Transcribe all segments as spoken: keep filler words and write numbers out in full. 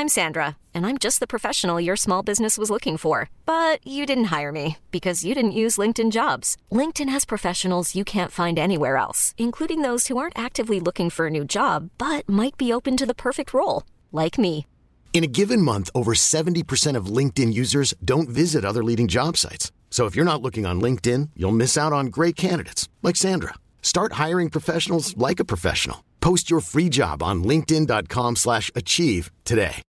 I'm Sandra, and I'm just the professional your small business was looking for. But you didn't hire me because you didn't use LinkedIn Jobs. LinkedIn has professionals you can't find anywhere else, including those who aren't actively looking for a new job, but might be open to the perfect role, like me. In a given month, over seventy percent of LinkedIn users don't visit other leading job sites. So if you're not looking on LinkedIn, you'll miss out on great candidates like Sandra. Start hiring professionals like a professional. Post your free job on linkedin.com slash achieve today.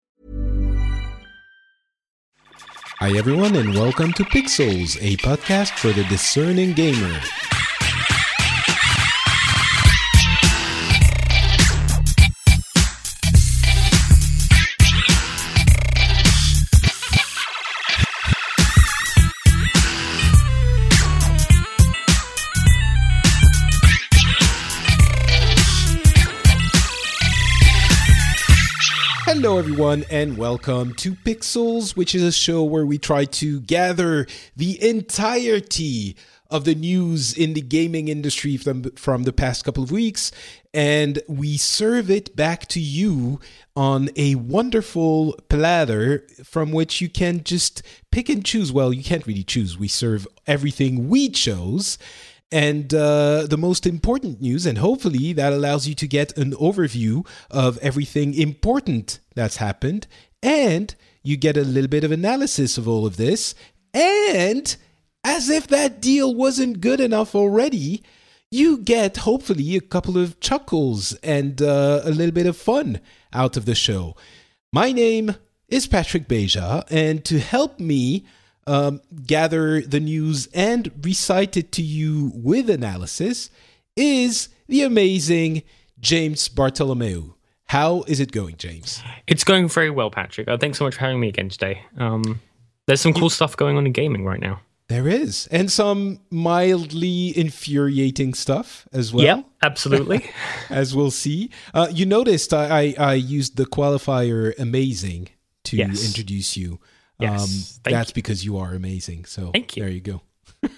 Hi everyone and welcome to Pixels, a podcast for the discerning gamer. Hello everyone and welcome to Pixels, which is a show where we try to gather the entirety of the news in the gaming industry from, from the past couple of weeks, and we serve it back to you on a wonderful platter from which you can just pick and choose. Well, you can't really choose. We serve everything we chose. And uh, the most important news, and hopefully that allows you to get an overview of everything important that's happened, and you get a little bit of analysis of all of this, and as if that deal wasn't good enough already, you get hopefully a couple of chuckles and uh, a little bit of fun out of the show. My name is Patrick Beja, and to help me Um, gather the news and recite it to you with analysis is the amazing James Bartolomeu. How is it going, James? It's going very well, Patrick. Uh, thanks so much for having me again today. Um, there's some cool stuff going on in gaming right now. There is. And some mildly infuriating stuff as well. Yeah, absolutely. As we'll see. Uh, you noticed I, I, I used the qualifier amazing to yes. introduce you. Yes, um, that's you. because you are amazing. So thank you. There you go.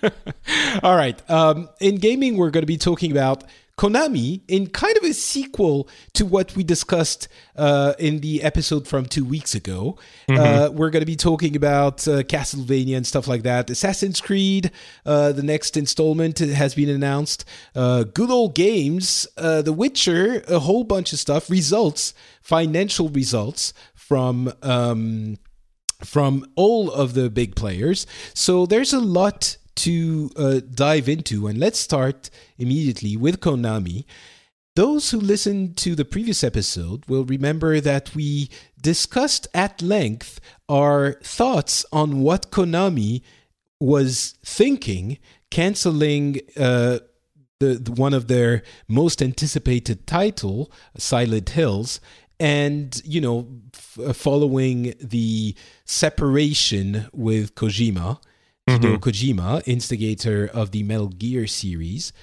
All right. Um, in gaming, we're going to be talking about Konami in kind of a sequel to what we discussed uh, in the episode from two weeks ago. Mm-hmm. Uh, we're going to be talking about uh, Castlevania and stuff like that. Assassin's Creed, uh, the next installment has been announced. Uh, Good Old Games, uh, The Witcher, a whole bunch of stuff. Results, financial results from Um, from all of the big players. So there's a lot to uh, dive into, and let's start immediately with Konami. Those who listened to the previous episode will remember that we discussed at length our thoughts on what Konami was thinking, canceling uh, the, the one of their most anticipated title, Silent Hills, and, you know, f- following the separation with Kojima, mm-hmm. Hideo Kojima, instigator of the Metal Gear series.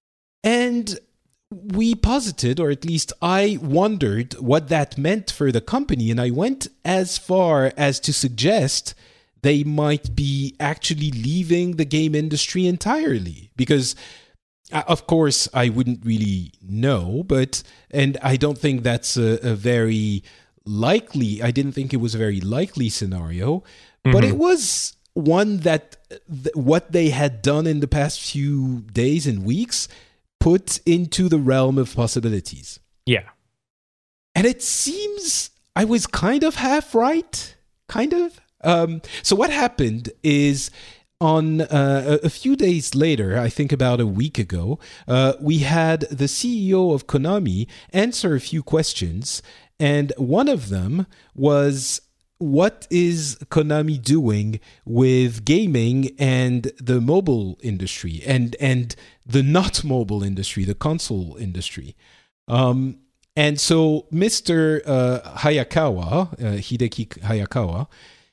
And we posited, or at least I wondered, what that meant for the company. And I went as far as to suggest they might be actually leaving the game industry entirely. Because of course, I wouldn't really know, but, and I don't think that's a, a very likely, I didn't think it was a very likely scenario, mm-hmm. but it was one that th- what they had done in the past few days and weeks put into the realm of possibilities. Yeah. And it seems I was kind of half right, kind of. Um, so what happened is, On uh, a few days later, I think about a week ago, uh, we had the C E O of Konami answer a few questions, and one of them was, what is Konami doing with gaming and the mobile industry, and and the not mobile industry, the console industry? Um, and so Mister Uh, Hayakawa, uh, Hideki Hayakawa,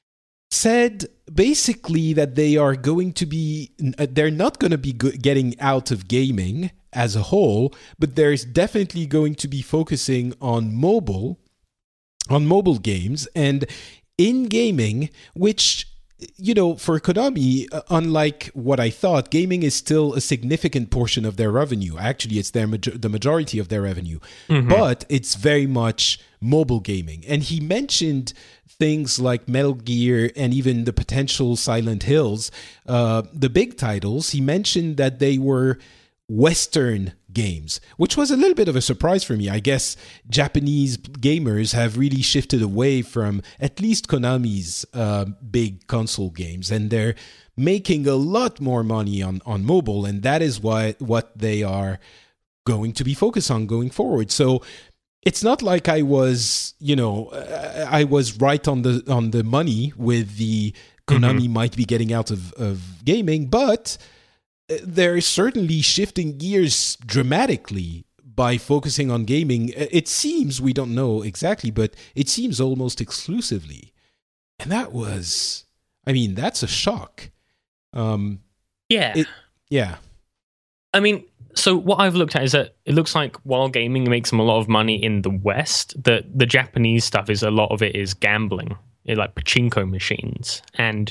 said basically that they are going to be, they're not going to be getting out of gaming as a whole, but there's definitely going to be focusing on mobile, on mobile games and in gaming, which you know, for Konami, uh, unlike what I thought, gaming is still a significant portion of their revenue. Actually, it's their major- the majority of their revenue, mm-hmm. but it's very much mobile gaming. And he mentioned things like Metal Gear and even the potential Silent Hills, uh, the big titles. He mentioned that they were Western games, which was a little bit of a surprise for me. I guess Japanese gamers have really shifted away from at least Konami's uh, big console games, and they're making a lot more money on, on mobile, and that is why what they are going to be focused on going forward. So it's not like I was, you know, I was right on the on the money with the Konami mm-hmm. might be getting out of, of gaming, but they're certainly shifting gears dramatically by focusing on gaming. It seems, we don't know exactly, but it seems almost exclusively. And that was, I mean, that's a shock. Um, yeah. It, yeah. I mean, so what I've looked at is that it looks like while gaming makes them a lot of money in the West, the, the Japanese stuff is a lot of it is gambling, like pachinko machines. And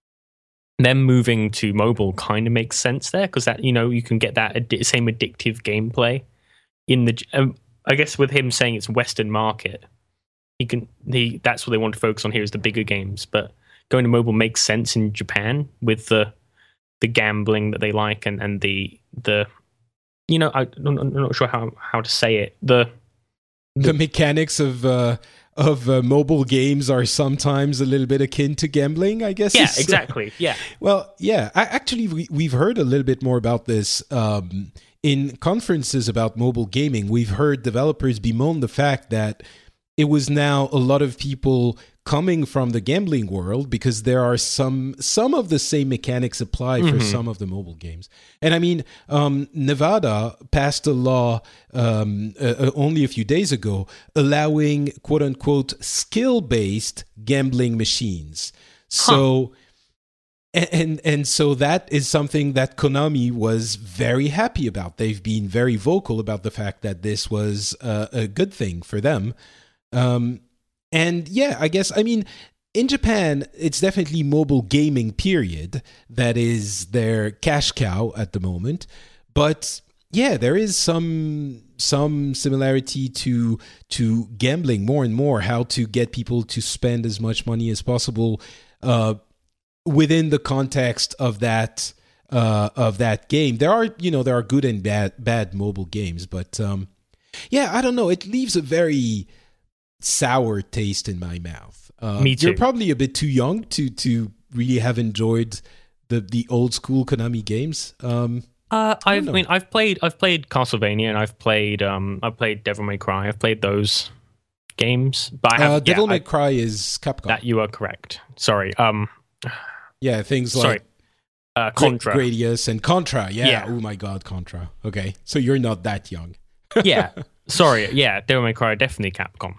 them moving to mobile kind of makes sense there because that, you know, you can get that ad- same addictive gameplay in the. Um, I guess with him saying it's Western market, he can. He that's what they want to focus on here is the bigger games. But going to mobile makes sense in Japan with the the gambling that they like and, and the the. You know, I, I'm not sure how, how to say it. The the, the mechanics of. Uh... of uh, mobile games are sometimes a little bit akin to gambling, I guess. Yeah, exactly. Yeah. Well, yeah. I, actually, we, we've heard a little bit more about this um, in conferences about mobile gaming. We've heard developers bemoan the fact that it was now a lot of people coming from the gambling world because there are some some of the same mechanics apply mm-hmm. for some of the mobile games. And I mean, um, Nevada passed a law um, uh, only a few days ago allowing quote unquote skill based gambling machines. So. Huh. And and so that is something that Konami was very happy about. They've been very vocal about the fact that this was uh, a good thing for them. Um, and yeah, I guess, I mean, in Japan, it's definitely mobile gaming, period. That is their cash cow at the moment. But yeah, there is some some similarity to to gambling more and more, how to get people to spend as much money as possible uh, within the context of that uh, of that game. There are, you know, there are good and bad bad mobile games, but um, yeah, I don't know. It leaves a very sour taste in my mouth. Uh, Me too. You're probably a bit too young to to really have enjoyed the the old school Konami games. Um, uh, I, I mean, I've played I've played Castlevania and I've played um, I've played Devil May Cry. I've played those games, but I have uh, Devil yeah, May I, Cry is Capcom. That you are correct. Sorry. Um, yeah, things sorry. like uh, Contra, Gradius, and Contra. Yeah. yeah. Oh my God, Contra. Okay, so you're not that young. yeah. Sorry. Yeah, Devil May Cry definitely Capcom.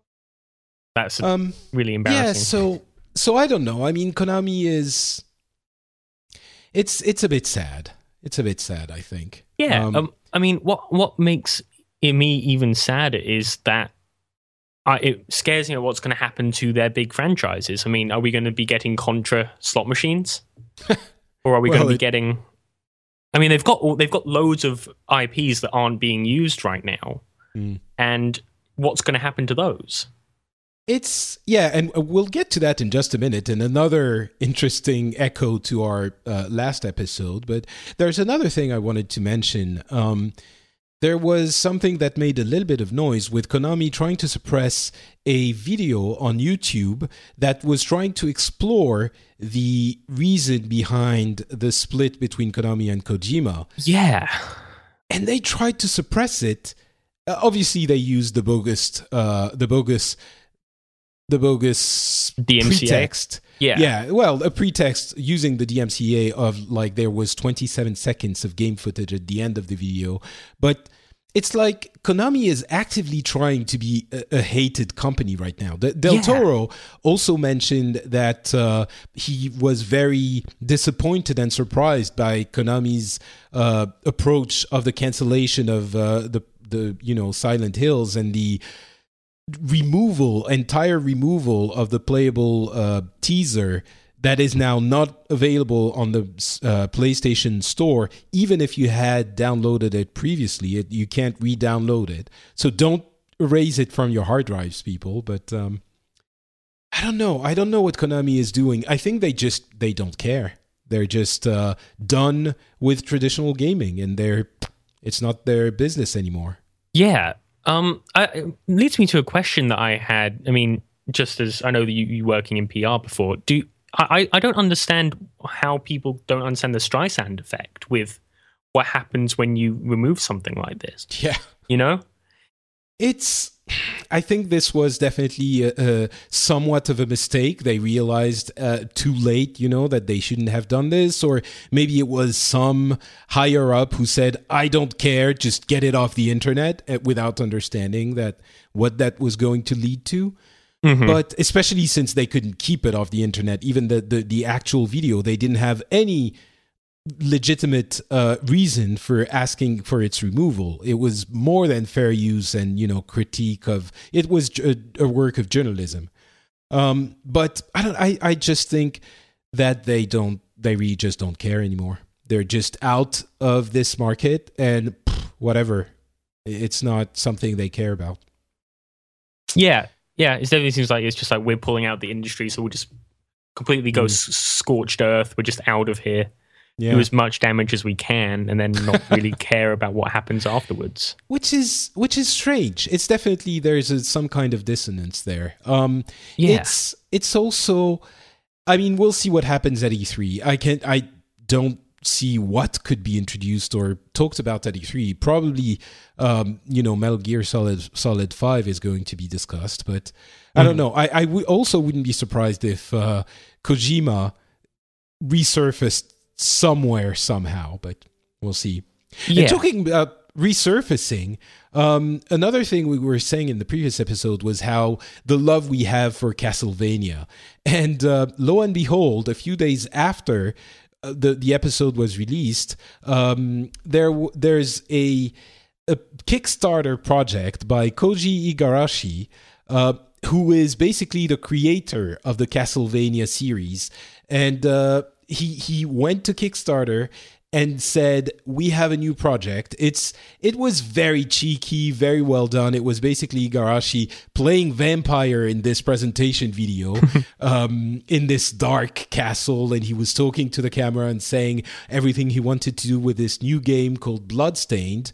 That's um, really embarrassing. Yeah, so so I don't know. I mean, Konami is it's it's a bit sad. It's a bit sad, I think. Yeah. Um, um, I mean, what what makes me even sadder is that I, it scares me what's going to happen to their big franchises. I mean, are we going to be getting Contra slot machines, or are we well, going to be it, getting? I mean, they've got they've got loads of I Ps that aren't being used right now, mm. and what's going to happen to those? It's, yeah, and we'll get to that in just a minute, and another interesting echo to our uh, last episode, but there's another thing I wanted to mention. Um, there was something that made a little bit of noise with Konami trying to suppress a video on YouTube that was trying to explore the reason behind the split between Konami and Kojima. Yeah. And they tried to suppress it. Uh, obviously, they used the bogus, uh, the bogus... The bogus D M C A. pretext. Yeah. Yeah. Well, a pretext using the D M C A of like there was twenty-seven seconds of game footage at the end of the video. But it's like Konami is actively trying to be a, a hated company right now. Del yeah. Toro also mentioned that uh, he was very disappointed and surprised by Konami's uh, approach of the cancellation of uh, the, the, you know, Silent Hills and the removal, entire removal of the playable uh, teaser that is now not available on the uh, PlayStation Store, even if you had downloaded it previously. It, you can't re-download it. So don't erase it from your hard drives, people. But um, I don't know. I don't know what Konami is doing. I think they just they don't care. They're just uh, done with traditional gaming, and they're it's not their business anymore. Yeah. Um, I, it leads me to a question that I had. I mean, just as I know that you, you working in P R before, do I, I don't understand how people don't understand the Streisand effect with what happens when you remove something like this. Yeah. You know? It's, I think this was definitely a, a somewhat of a mistake. They realized uh, too late, you know, that they shouldn't have done this. Or maybe it was some higher up who said, I don't care, just get it off the internet, uh, without understanding that what that was going to lead to. Mm-hmm. But especially since they couldn't keep it off the internet, even the, the, the actual video, they didn't have any legitimate uh, reason for asking for its removal. It was more than fair use and, you know, critique of, it was a, a work of journalism. Um, but I don't, I, I just think that they don't, they really just don't care anymore. They're just out of this market and pff, whatever. It's not something they care about. Yeah. Yeah, it definitely seems like it's just like we're pulling out the industry, so we'll just completely go mm. s- scorched earth. We're just out of here, yeah. do as much damage as we can, and then not really care about what happens afterwards. Which is which is strange. It's definitely there's a, some kind of dissonance there. Um, yeah. It's it's also, I mean, we'll see what happens at E three. I can't. I don't see what could be introduced or talked about at E three. Probably, um, you know, Metal Gear Solid Solid five is going to be discussed, but mm-hmm. I don't know. I, I w- also wouldn't be surprised if uh, Kojima resurfaced somewhere somehow, but we'll see. Yeah. And talking about resurfacing, um, another thing we were saying in the previous episode was how the love we have for Castlevania. And uh, lo and behold, a few days after the the episode was released, um, there there's a a Kickstarter project by Koji Igarashi, uh, who is basically the creator of the Castlevania series, and uh, he he went to Kickstarter and said, we have a new project. It's it was very cheeky, very well done. It was basically Igarashi playing vampire in this presentation video um, in this dark castle, and he was talking to the camera and saying everything he wanted to do with this new game called Bloodstained.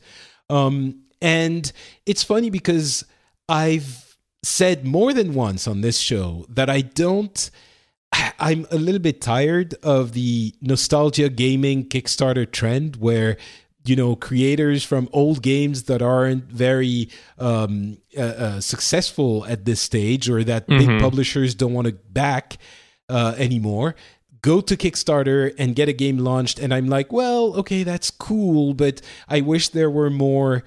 Um, and it's funny because I've said more than once on this show that I don't... I'm a little bit tired of the nostalgia gaming Kickstarter trend where, you know, creators from old games that aren't very um, uh, uh, successful at this stage, or that mm-hmm. big publishers don't want to back uh, anymore, go to Kickstarter and get a game launched. And I'm like, well, okay, that's cool, but I wish there were more,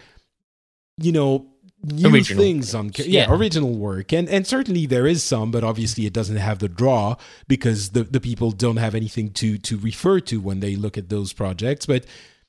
you know, new original things on yeah, yeah original work, and and certainly there is some, but obviously it doesn't have the draw because the the people don't have anything to to refer to when they look at those projects. But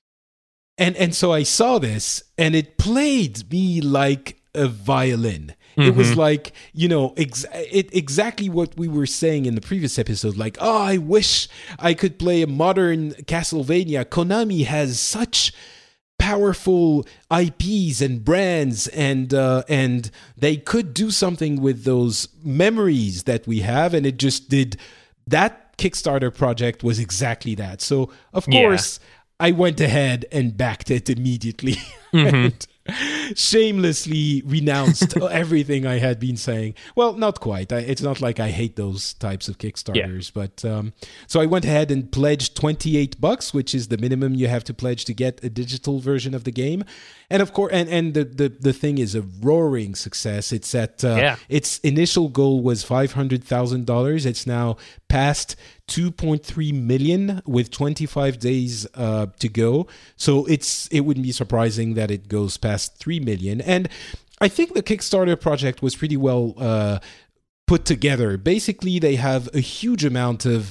and and so I saw this and it played me like a violin. Mm-hmm. It was like, you know, ex- it, exactly what we were saying in the previous episode. Like, oh, I wish I could play a modern Castlevania. Konami has such powerful I Ps and brands, and uh, and they could do something with those memories that we have, and it just did. That Kickstarter project was exactly that. So of course yeah. I went ahead and backed it immediately. Mm-hmm. and shamelessly renounced everything I had been saying. Well, not quite. I, it's not like I hate those types of Kickstarters, yeah. but um, so I went ahead and pledged twenty-eight bucks, which is the minimum you have to pledge to get a digital version of the game. And of course, and, and the, the, the thing is a roaring success. It's at uh, yeah. its initial goal was five hundred thousand dollars. It's now past two point three million with twenty-five days uh, to go. So it's it wouldn't be surprising that it goes past three million. And I think the Kickstarter project was pretty well uh, put together. Basically, they have a huge amount of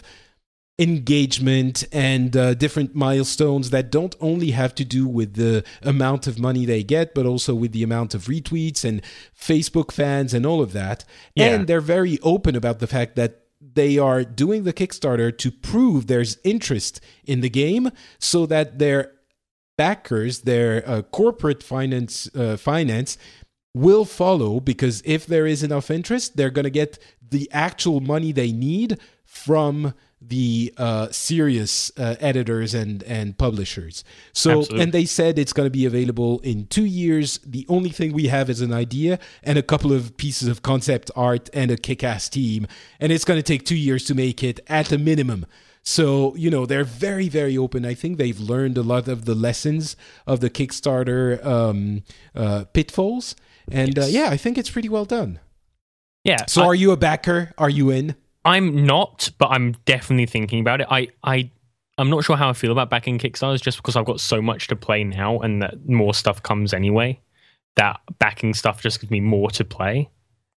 engagement and uh, different milestones that don't only have to do with the amount of money they get, but also with the amount of retweets and Facebook fans and all of that. Yeah. And they're very open about the fact that they are doing the Kickstarter to prove there's interest in the game so that their backers, their uh, corporate finance uh, finance will follow, because if there is enough interest, they're going to get the actual money they need from the uh, serious uh, editors and, and publishers. So, Absolutely. And they said it's going to be available in two years. The only thing we have is an idea and a couple of pieces of concept art and a kick-ass team. And it's going to take two years to make it at a minimum. So, you know, they're very, very open. I think they've learned a lot of the lessons of the Kickstarter um, uh, pitfalls. And yes. uh, yeah, I think it's pretty well done. Yeah. So I- are you a backer? Are you in? I'm not, but I'm definitely thinking about it. I, I, I'm not sure how I feel about backing Kickstarters, just because I've got so much to play now, and that more stuff comes anyway. That backing stuff just gives me more to play.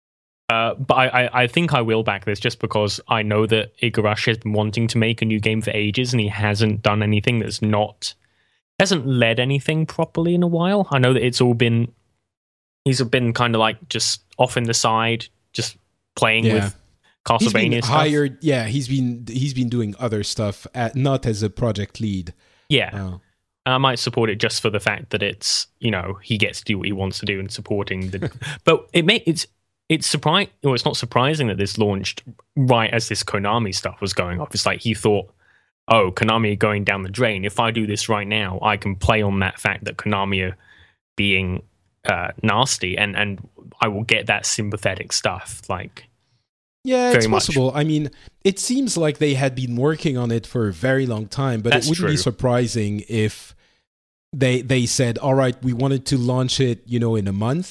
Uh, but I, I, I think I will back this, just because I know that Igarashi has been wanting to make a new game for ages, and he hasn't done anything that's not, hasn't led anything properly in a while. I know that it's all been, he's been kind of like just off in the side, just playing yeah. with Castlevania he's been stuff. hired, yeah, he's been he's been doing other stuff, at, not as a project lead. Yeah, oh. I might support it just for the fact that it's, you know, he gets to do what he wants to do and supporting the. But it may it's it's surprising. Well, it's not surprising that this launched right as this Konami stuff was going off. It's like he thought, oh, Konami are going down the drain. If I do this right now, I can play on that fact that Konami are being uh, nasty, and and I will get that sympathetic stuff, like. Yeah, it's much. possible. I mean, it seems like they had been working on it for a very long time, but That's it wouldn't true. be surprising if they they said, all right, we wanted to launch it, you know, in a month,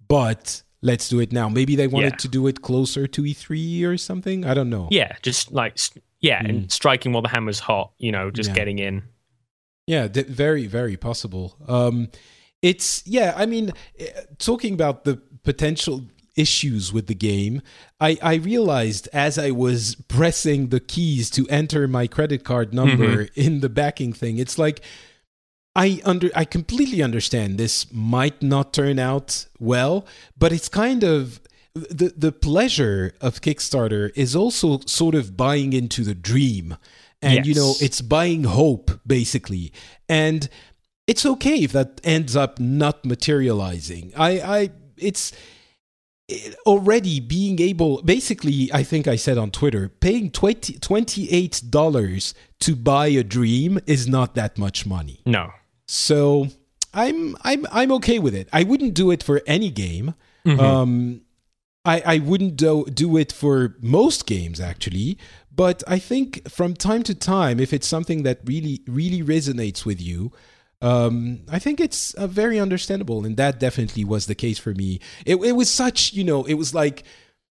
but let's do it now. Maybe they wanted Yeah. to do it closer to E three or something. I don't know. Yeah, just like, yeah, mm. and striking while the hammer's hot, you know, just yeah. getting in. Yeah, th- very, very possible. Um, it's, yeah, I mean, talking about the potential issues with the game, I, I realized as I was pressing the keys to enter my credit card number mm-hmm. in the backing thing, it's like I under I completely understand this might not turn out well, but it's kind of the the pleasure of Kickstarter is also sort of buying into the dream, and yes. you know, it's buying hope basically, and it's okay if that ends up not materializing. I I it's. Already being able, basically, I think I said on Twitter, paying twenty, twenty-eight dollars to buy a dream is not that much money. No. So I'm I'm I'm okay with it. I wouldn't do it for any game. Mm-hmm. Um, I I wouldn't do do it for most games actually. But I think from time to time, if it's something that really really resonates with you. Um, I think it's uh, very understandable, and that definitely was the case for me. It, it was such, you know, it was like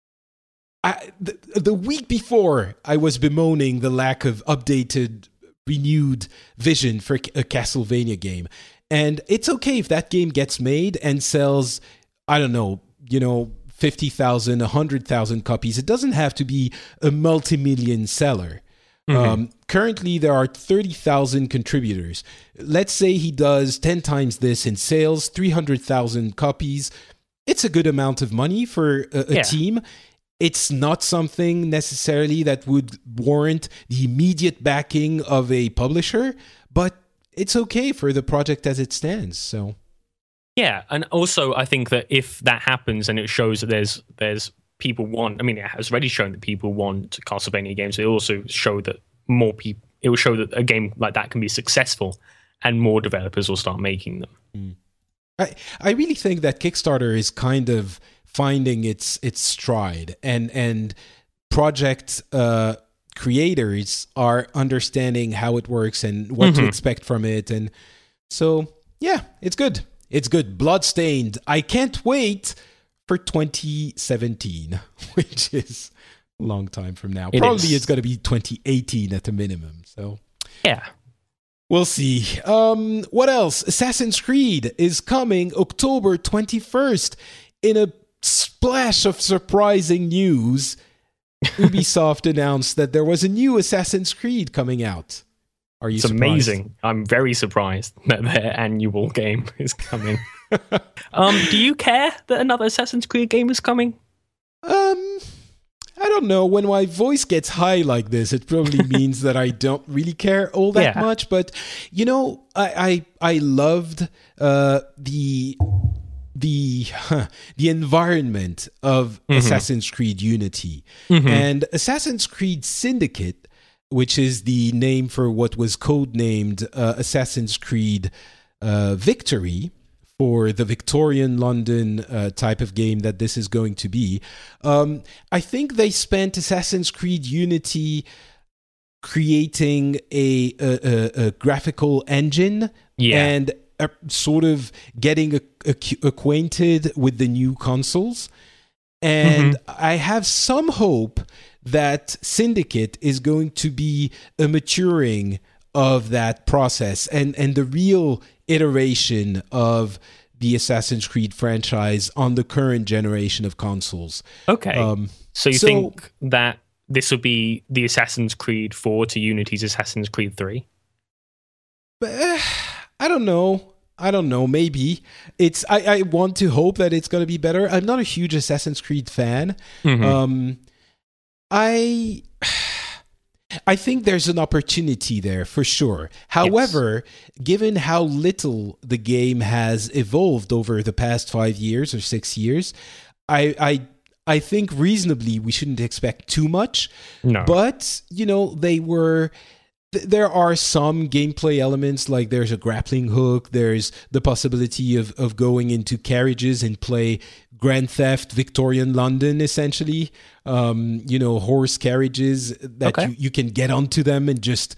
I, the, the week before I was bemoaning the lack of updated, renewed vision for a Castlevania game. And it's okay if that game gets made and sells, I don't know, you know, fifty thousand, one hundred thousand copies. It doesn't have to be a multi-million seller. Mm-hmm. Um, currently, there are thirty thousand contributors. Let's say he does ten times this in sales, three hundred thousand copies. It's a good amount of money for a, a yeah. team. It's not something necessarily that would warrant the immediate backing of a publisher, but it's okay for the project as it stands. So, yeah, and also I think that if that happens and it shows that there's there's people want, I mean, it has already shown that people want Castlevania games. It also show that more people, it will show that a game like that can be successful and more developers will start making them. Mm. I, I really think that Kickstarter is kind of finding its its stride, and, and project uh, creators are understanding how it works and what mm-hmm. to expect from it. And so, yeah, it's good. It's good. Bloodstained. I can't wait for twenty seventeen, which is a long time from now. It Probably is. It's going to be twenty eighteen at a minimum. So yeah, we'll see. Um, what else? Assassin's Creed is coming October twenty-first. In a splash of surprising news, Ubisoft announced that there was a new Assassin's Creed coming out. Are you it's surprised? Amazing. I'm very surprised that their annual game is coming. um, do you care that another Assassin's Creed game is coming? Um, I don't know. When my voice gets high like this, it probably means that I don't really care all that Yeah. much. But you know, I I, I loved uh, the the huh, the environment of Mm-hmm. Assassin's Creed Unity Mm-hmm. and Assassin's Creed Syndicate, which is the name for what was codenamed uh, Assassin's Creed uh, Victory, for the Victorian London uh, type of game that this is going to be. Um, I think they spent Assassin's Creed Unity creating a, a, a, a graphical engine Yeah. and uh, sort of getting a, a- acquainted with the new consoles. And I have some hope that Syndicate is going to be a maturing of that process and, and the real iteration of the Assassin's Creed franchise on the current generation of consoles. Okay. Um, so you so- think that this will be the Assassin's Creed four to Unity's Assassin's Creed three? But, uh, I don't know. I don't know. Maybe it's. I, I want to hope that it's going to be better. I'm not a huge Assassin's Creed fan. Mhm. Um, I. I think there's an opportunity there for sure. However, given how little the game has evolved over the past five years or six years, I I I think reasonably we shouldn't expect too much. No. But, you know, they were th- there are some gameplay elements, like there's a grappling hook, there's the possibility of, of going into carriages and play Grand Theft Victorian London, essentially. Um, you know, horse carriages that Okay. you, you can get onto them and just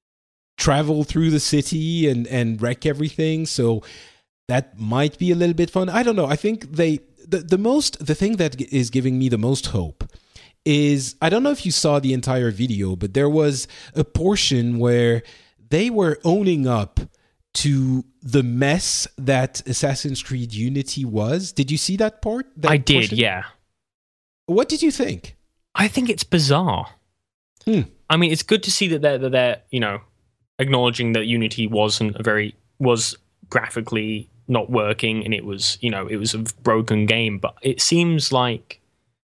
travel through the city and, and wreck everything. So that might be a little bit fun. I don't know. I think they the, the most the thing that is giving me the most hope is, I don't know if you saw the entire video, but there was a portion where they were owning up to the mess that Assassin's Creed Unity was. Did you see that part? That I did, portion? yeah. What did you think? I think it's bizarre. Hmm. I mean, it's good to see that they're, that they're, you know, acknowledging that Unity wasn't a very, was graphically not working and it was, you know, it was a broken game. But it seems like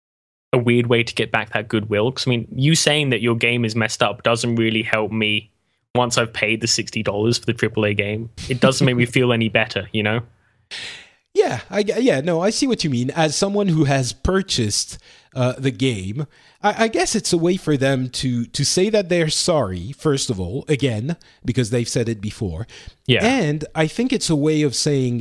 a weird way to get back that goodwill. Because, I mean, you saying that your game is messed up doesn't really help me once I've paid the sixty dollars for the triple A game. It doesn't make me feel any better, you know? Yeah, I, yeah, no, I see what you mean. As someone who has purchased uh, the game, I, I guess it's a way for them to to say that they're sorry, first of all, again, because they've said it before. Yeah. And I think it's a way of saying,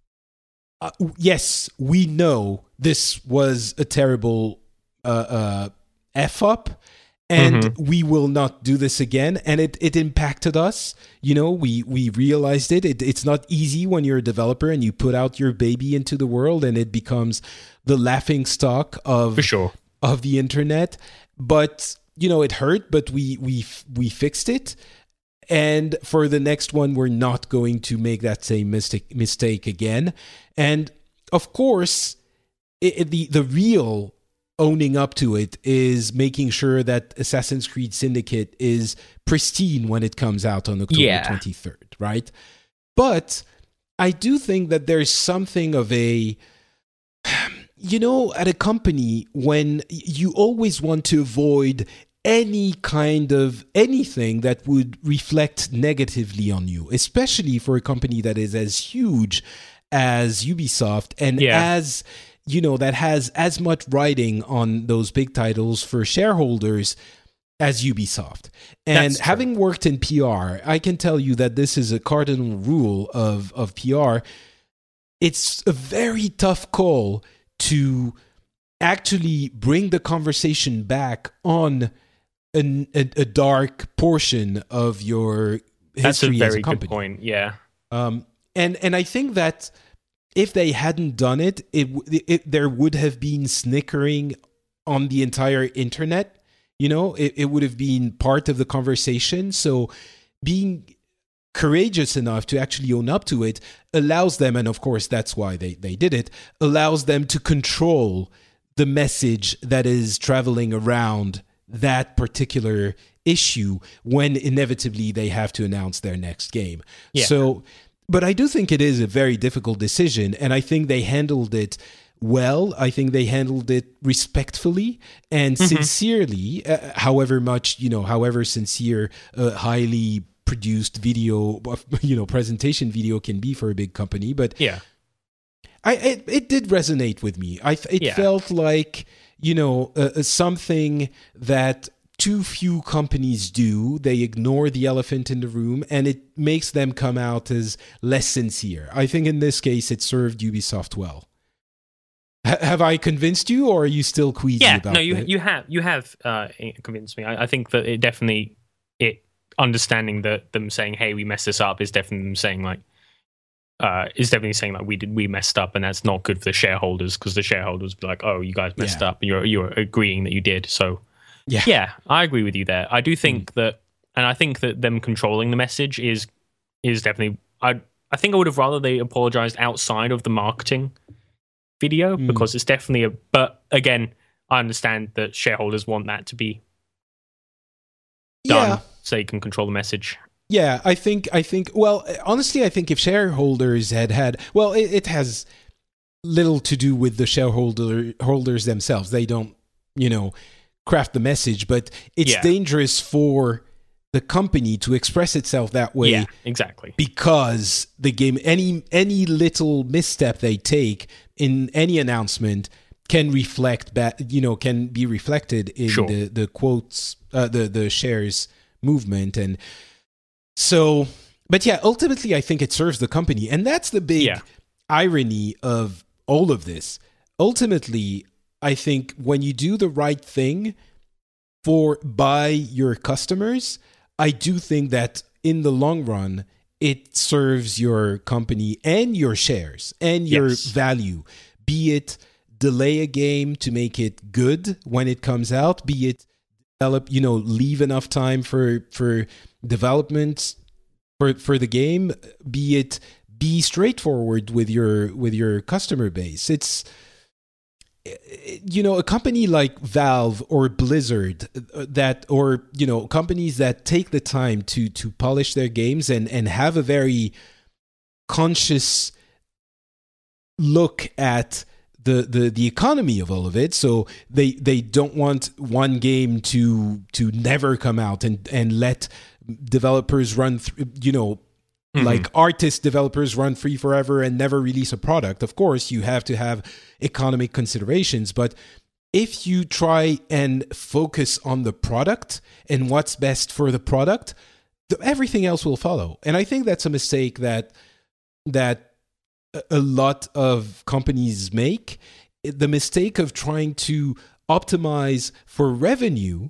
uh, yes, we know this was a terrible uh, uh, F-up, and Mm-hmm. we will not do this again. And it, it impacted us. You know, we, we realized it. it. It's not easy when you're a developer and you put out your baby into the world and it becomes the laughing stock of, For sure. of the internet. But, you know, it hurt, but we, we, we fixed it. And for the next one, we're not going to make that same mistake, mistake again. And of course, it, it- the, the real owning up to it is making sure that Assassin's Creed Syndicate is pristine when it comes out on October Yeah. twenty-third, right? But I do think that there's something of a, you know, at a company when you always want to avoid any kind of anything that would reflect negatively on you, especially for a company that is as huge as Ubisoft and Yeah. as, you know, that has as much writing on those big titles for shareholders as Ubisoft. And That's true. having worked in P R, I can tell you that this is a cardinal rule of, of P R. It's a very tough call to actually bring the conversation back on an, a, a dark portion of your history That's a as a very good company. point, yeah. Um, and and I think that if they hadn't done it, it, w- it there would have been snickering on the entire internet. You know, it, it would have been part of the conversation. So being courageous enough to actually own up to it allows them, and of course that's why they, they did it, allows them to control the message that is traveling around that particular issue when inevitably they have to announce their next game. Yeah. So, but I do think it is a very difficult decision, and I think they handled it well. I think they handled it respectfully and mm-hmm. sincerely, uh, however much, you know, however sincere, uh, highly produced video, you know, presentation video can be for a big company. But yeah, I it, it did resonate with me. I It yeah. felt like, you know, uh, something that too few companies do. They ignore the elephant in the room, and it makes them come out as less sincere. I think in this case, it served Ubisoft well. H- have I convinced you, or are you still queasy yeah, about no, you it? you have you have uh, convinced me. I, I think that it definitely it understanding that them saying, "Hey, we messed this up," is definitely them saying like, uh, is definitely saying like we did we messed up, and that's not good for the shareholders because the shareholders be like, "Oh, you guys messed yeah. up," and you're you're agreeing that you did. So. Yeah. yeah, I agree with you there. I do think mm. that, and I think that them controlling the message is is definitely. I I think I would have rather they apologized outside of the marketing video mm. because it's definitely a. But again, I understand that shareholders want that to be done yeah. so they can control the message. Yeah, I think I think. Well, honestly, I think if shareholders had had, well, it, it has little to do with the shareholder holders themselves. They don't, you know. craft the message, but it's yeah. dangerous for the company to express itself that way. Yeah, exactly. Because the game, any any little misstep they take in any announcement can reflect back, you know, can be reflected in sure. the the quotes, uh, the the shares movement, and so. But yeah, ultimately, I think it serves the company, and that's the big yeah. irony of all of this. Ultimately, I think when you do the right thing for by your customers, I do think that in the long run, it serves your company and your shares and your yes. value. Be it delay a game to make it good when it comes out, be it develop, you know, leave enough time for for development for for the game, be it be straightforward with your with your customer base. It's you know, a company like Valve or Blizzard that, or, you know, companies that take the time to to polish their games and, and have a very conscious look at the, the, the economy of all of it. So they they don't want one game to to never come out and, and let developers run through, you know, Mm-hmm. like artist developers run free forever and never release a product. Of course, you have to have economic considerations, but if you try and focus on the product and what's best for the product, the, everything else will follow. And I think that's a mistake that that a lot of companies make. The mistake of trying to optimize for revenue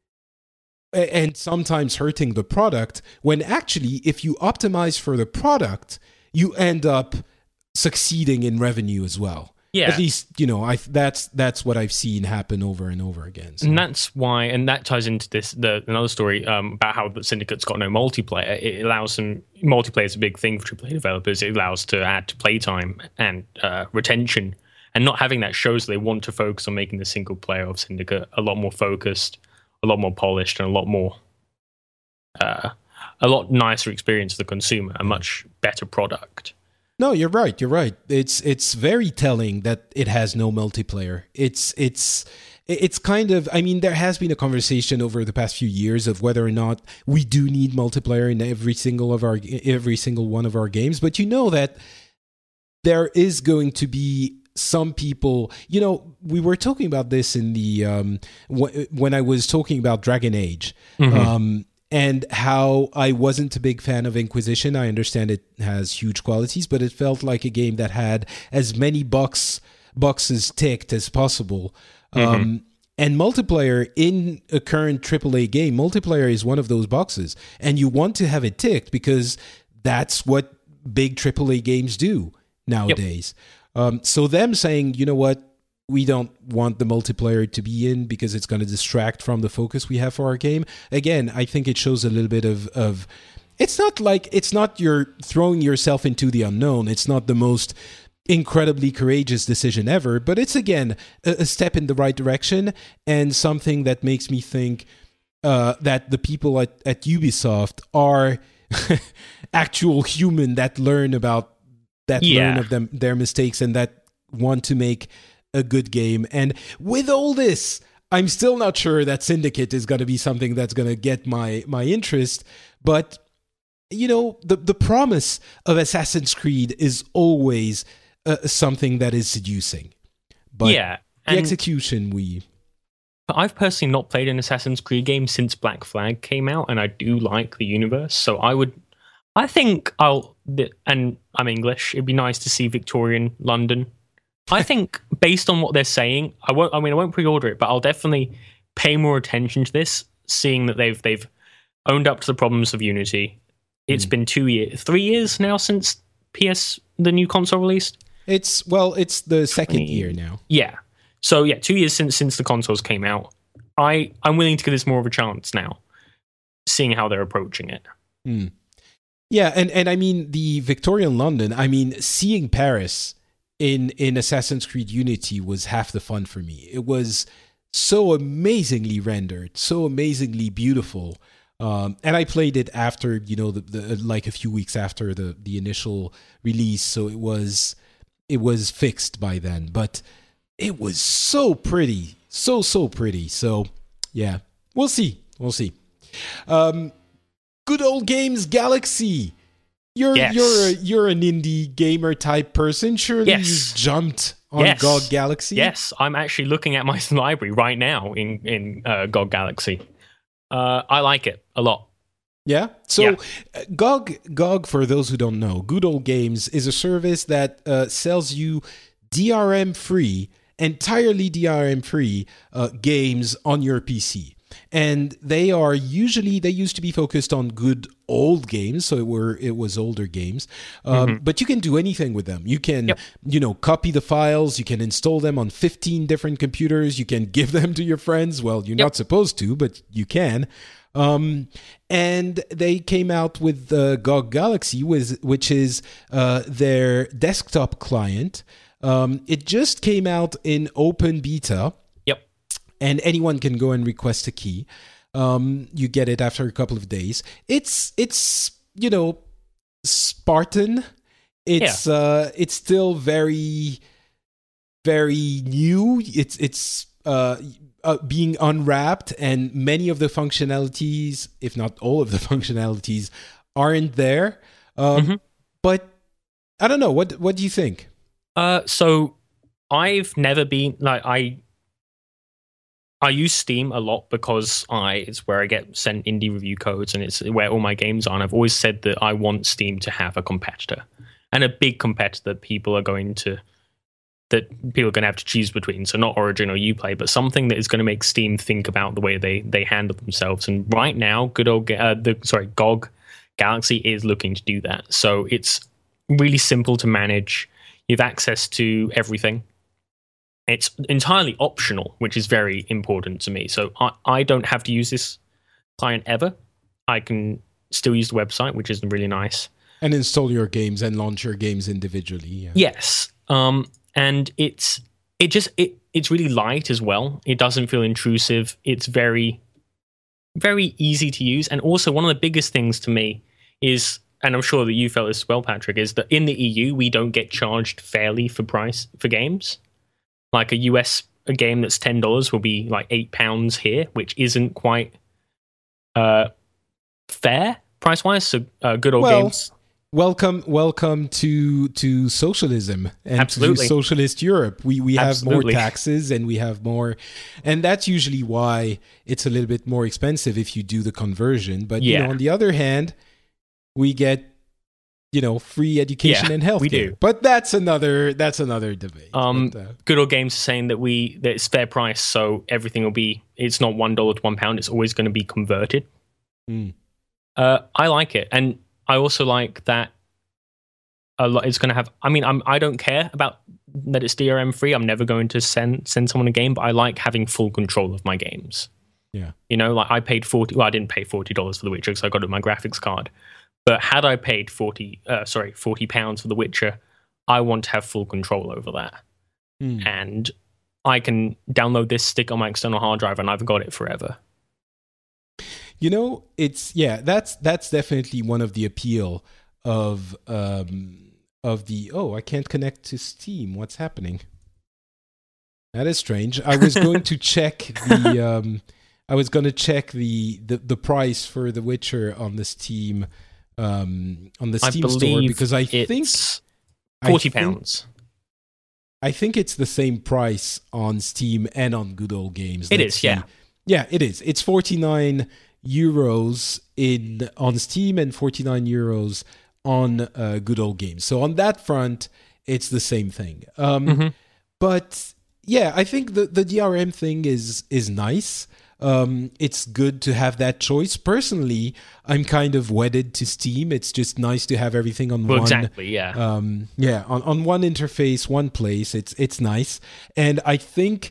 and sometimes hurting the product, when actually, if you optimize for the product, you end up succeeding in revenue as well. Yeah. At least, you know, I that's that's what I've seen happen over and over again. So. And that's why, and that ties into this the another story um, about how the Syndicate's got no multiplayer. It allows some multiplayer is a big thing for triple A developers. It allows to add to playtime and uh, retention, and not having that shows they want to focus on making the single player of Syndicate a lot more focused, a lot more polished, and a lot more, uh, a lot nicer experience for the consumer, a much better product. No, you're right. You're right. It's it's very telling that it has no multiplayer. It's it's it's kind of. I mean, there has been a conversation over the past few years of whether or not we do need multiplayer in every single of our every single one of our games. But you know that there is going to be some people, you know, we were talking about this in the um, w- when I was talking about Dragon Age, mm-hmm. um, and how I wasn't a big fan of Inquisition. I understand it has huge qualities, but it felt like a game that had as many box boxes ticked as possible. Mm-hmm. Um, and multiplayer in a current triple A game, multiplayer is one of those boxes, and you want to have it ticked because that's what big triple A games do nowadays. Yep. Um, so them saying, you know what, we don't want the multiplayer to be in because it's going to distract from the focus we have for our game. Again, I think it shows a little bit of, of it's not like, it's not you're throwing yourself into the unknown. It's not the most incredibly courageous decision ever, but it's, again, a, a step in the right direction and something that makes me think uh, that the people at, at Ubisoft are actual human that learn about that yeah. learn of them their mistakes and that want to make a good game. And with all this, I'm still not sure that Syndicate is going to be something that's going to get my my interest. But, you know, the, the promise of Assassin's Creed is always uh, something that is seducing. But yeah, the execution, we... But I've personally not played an Assassin's Creed game since Black Flag came out, and I do like the universe. So I would, I think I'll, and I'm English, it'd be nice to see Victorian London. I think based on what they're saying, I won't. I mean, I won't pre-order it, but I'll definitely pay more attention to this, seeing that they've they've owned up to the problems of Unity. It's mm. been two years, three years now since P S the new console released. It's well, it's the second twenty year now. Yeah. So yeah, two years since since the consoles came out. I, I'm willing to give this more of a chance now, seeing how they're approaching it. Mm. Yeah, and, and I mean, the Victorian London, I mean, seeing Paris in, in Assassin's Creed Unity was half the fun for me. It was so amazingly rendered, so amazingly beautiful. Um, and I played it after, you know, the, the like a few weeks after the, the initial release, so it was it was fixed by then. But it was so pretty, so, so pretty. So, yeah, we'll see. We'll see. Um, Good Old Games Galaxy. You're yes. you're a, you're an indie gamer type person. Surely yes. you've jumped on yes. G O G Galaxy. Yes, I'm actually looking at my library right now in in uh, G O G Galaxy. Uh, I like it a lot. Yeah. So yeah. Uh, G O G, G O G, for those who don't know, Good Old Games is a service that uh, sells you D R M free. Entirely D R M free uh, games on your P C, and they are usually they used to be focused on good old games, so it were it was older games. Um, mm-hmm. But you can do anything with them. You can yep. you know copy the files. You can install them on fifteen different computers. You can give them to your friends. Well, you're yep. not supposed to, but you can. Um, and they came out with the G O G Galaxy, with, which is uh, their desktop client. Um, it just came out in open beta. Yep. And anyone can go and request a key. Um, you get it after a couple of days. It's, it's you know, Spartan. It's yeah. uh, it's still very, very new. It's, it's uh, uh, being unwrapped, and many of the functionalities, if not all of the functionalities, aren't there. Um, mm-hmm. But I don't know. What, what do you think? Uh, so I've never been like I. I use Steam a lot because I it's where I get sent indie review codes, and it's where all my games are. And I've always said that I want Steam to have a competitor, and a big competitor that people are going to that people are going to have to choose between. So not Origin or Uplay, but something that is going to make Steam think about the way they they handle themselves. And right now, good old uh, the sorry G O G Galaxy is looking to do that. So it's really simple to manage. You have access to everything. It's entirely optional, which is very important to me. So I, I don't have to use this client ever. I can still use the website, which is really nice. And install your games and launch your games individually. Yeah. Yes. Um, and it's it just it it's really light as well. It doesn't feel intrusive. It's very, very easy to use. And also one of the biggest things to me is, and I'm sure that you felt this as well, Patrick, is that in the E U, we don't get charged fairly for price for games. Like a U S a game that's ten dollars will be like eight pounds here, which isn't quite uh, fair price-wise. So uh, good old well, games. Welcome, welcome to to socialism and Absolutely. to socialist Europe. We we have Absolutely. more taxes and we have more, and that's usually why it's a little bit more expensive if you do the conversion. But yeah. you know, on the other hand, we get, you know, free education yeah, and healthcare. We do. But that's another that's another debate. Um, but, uh, Good Old Games is saying that we that it's fair price, so everything will be. It's not one dollar to one pound. It's always going to be converted. Mm. Uh, I like it, and I also like that a lot. It's going to have. I mean, I'm. I don't care about that it's D R M free. I'm never going to send send someone a game, but I like having full control of my games. Yeah. You know, like I paid forty. Well, I didn't pay forty dollars for The Witcher because I got it with my graphics card. But had I paid forty, uh, sorry, forty pounds for The Witcher, I want to have full control over that, mm. and I can download this, stick on my external hard drive, and I've got it forever. You know, it's yeah, that's that's definitely one of the appeal of um, of the... Oh, I can't connect to Steam. What's happening? That is strange. I was going to check the... Um, I was going to check the, the, the price for The Witcher on the Steam um, on the Steam store because I think forty pounds. I think it's the same price on Steam and on Good Old Games. It Let's is, see. yeah. Yeah, it is. It's forty-nine euros in on Steam and forty-nine euros on uh, Good Old Games. So on that front, it's the same thing. Um, mm-hmm. But yeah, I think the, the D R M thing is is nice. Um, it's good to have that choice. Personally, I'm kind of wedded to Steam. It's just nice to have everything on well, one. Exactly, yeah. Um, yeah, on, on one interface, one place. It's it's nice, and I think,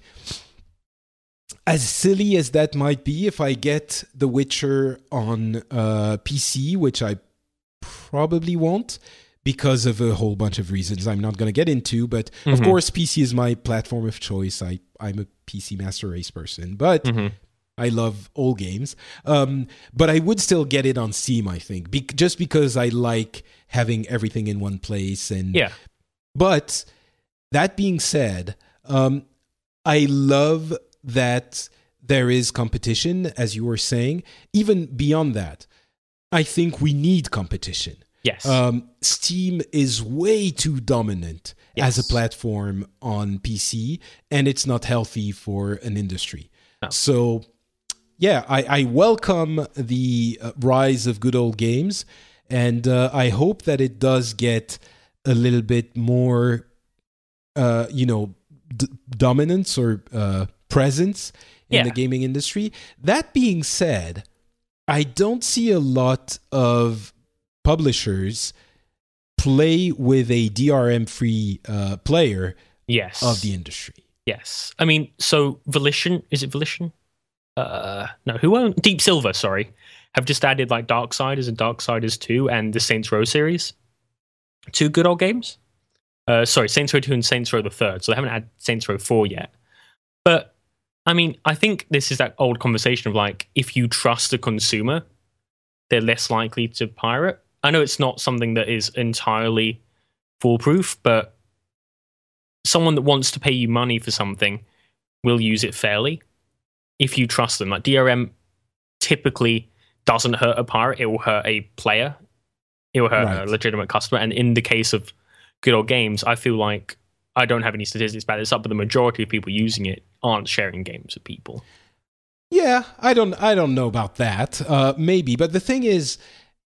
as silly as that might be, if I get The Witcher on uh, P C, which I probably won't, because of a whole bunch of reasons I'm not going to get into. But mm-hmm. of course, P C is my platform of choice. I I'm a P C Master Race person, but. Mm-hmm. I love old games, um, but I would still get it on Steam, I think, Be- just because I like having everything in one place. And yeah. But that being said, um, I love that there is competition, as you were saying. Even beyond that, I think we need competition. Yes. Um, Steam is way too dominant yes. as a platform on P C, and it's not healthy for an industry. No. So... Yeah, I, I welcome the uh, rise of Good Old Games, and uh, I hope that it does get a little bit more, uh, you know, d- dominance or uh, presence in yeah. the gaming industry. That being said, I don't see a lot of publishers play with a D R M-free uh, player yes. of the industry. Yes. I mean, so Volition, is it Volition? Uh, no, who owned Deep Silver? Sorry, have just added like Darksiders and Darksiders two and the Saints Row series. Two Good Old Games. Uh, sorry, Saints Row two and Saints Row the Third. So they haven't had Saints Row four yet. But I mean, I think this is that old conversation of like, if you trust a consumer, they're less likely to pirate. I know it's not something that is entirely foolproof, but someone that wants to pay you money for something will use it fairly. If you trust them, like D R M typically doesn't hurt a pirate, it will hurt a player, it will hurt right. a legitimate customer. And in the case of Good Old Games, I feel like I don't have any statistics about this up, but the majority of people using it aren't sharing games with people. Yeah, I don't, I don't know about that. Uh, maybe, but the thing is,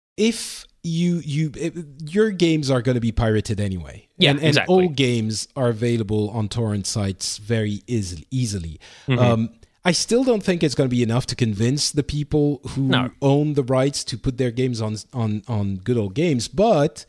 if you you it, your games are going to be pirated anyway, yeah, and, and exactly. old games are available on torrent sites very easily. easily. Mm-hmm. Um, I still don't think it's going to be enough to convince the people who no. own the rights to put their games on, on, on Good Old Games. But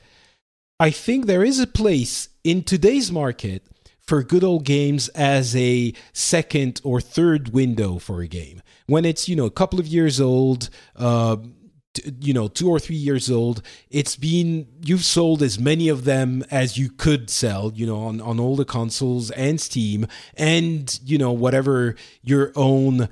I think there is a place in today's market for Good Old Games as a second or third window for a game. When it's, you know, a couple of years old, uh, you know, two or three years old, it's been, you've sold as many of them as you could sell, you know, on, on all the consoles and Steam and, you know, whatever your own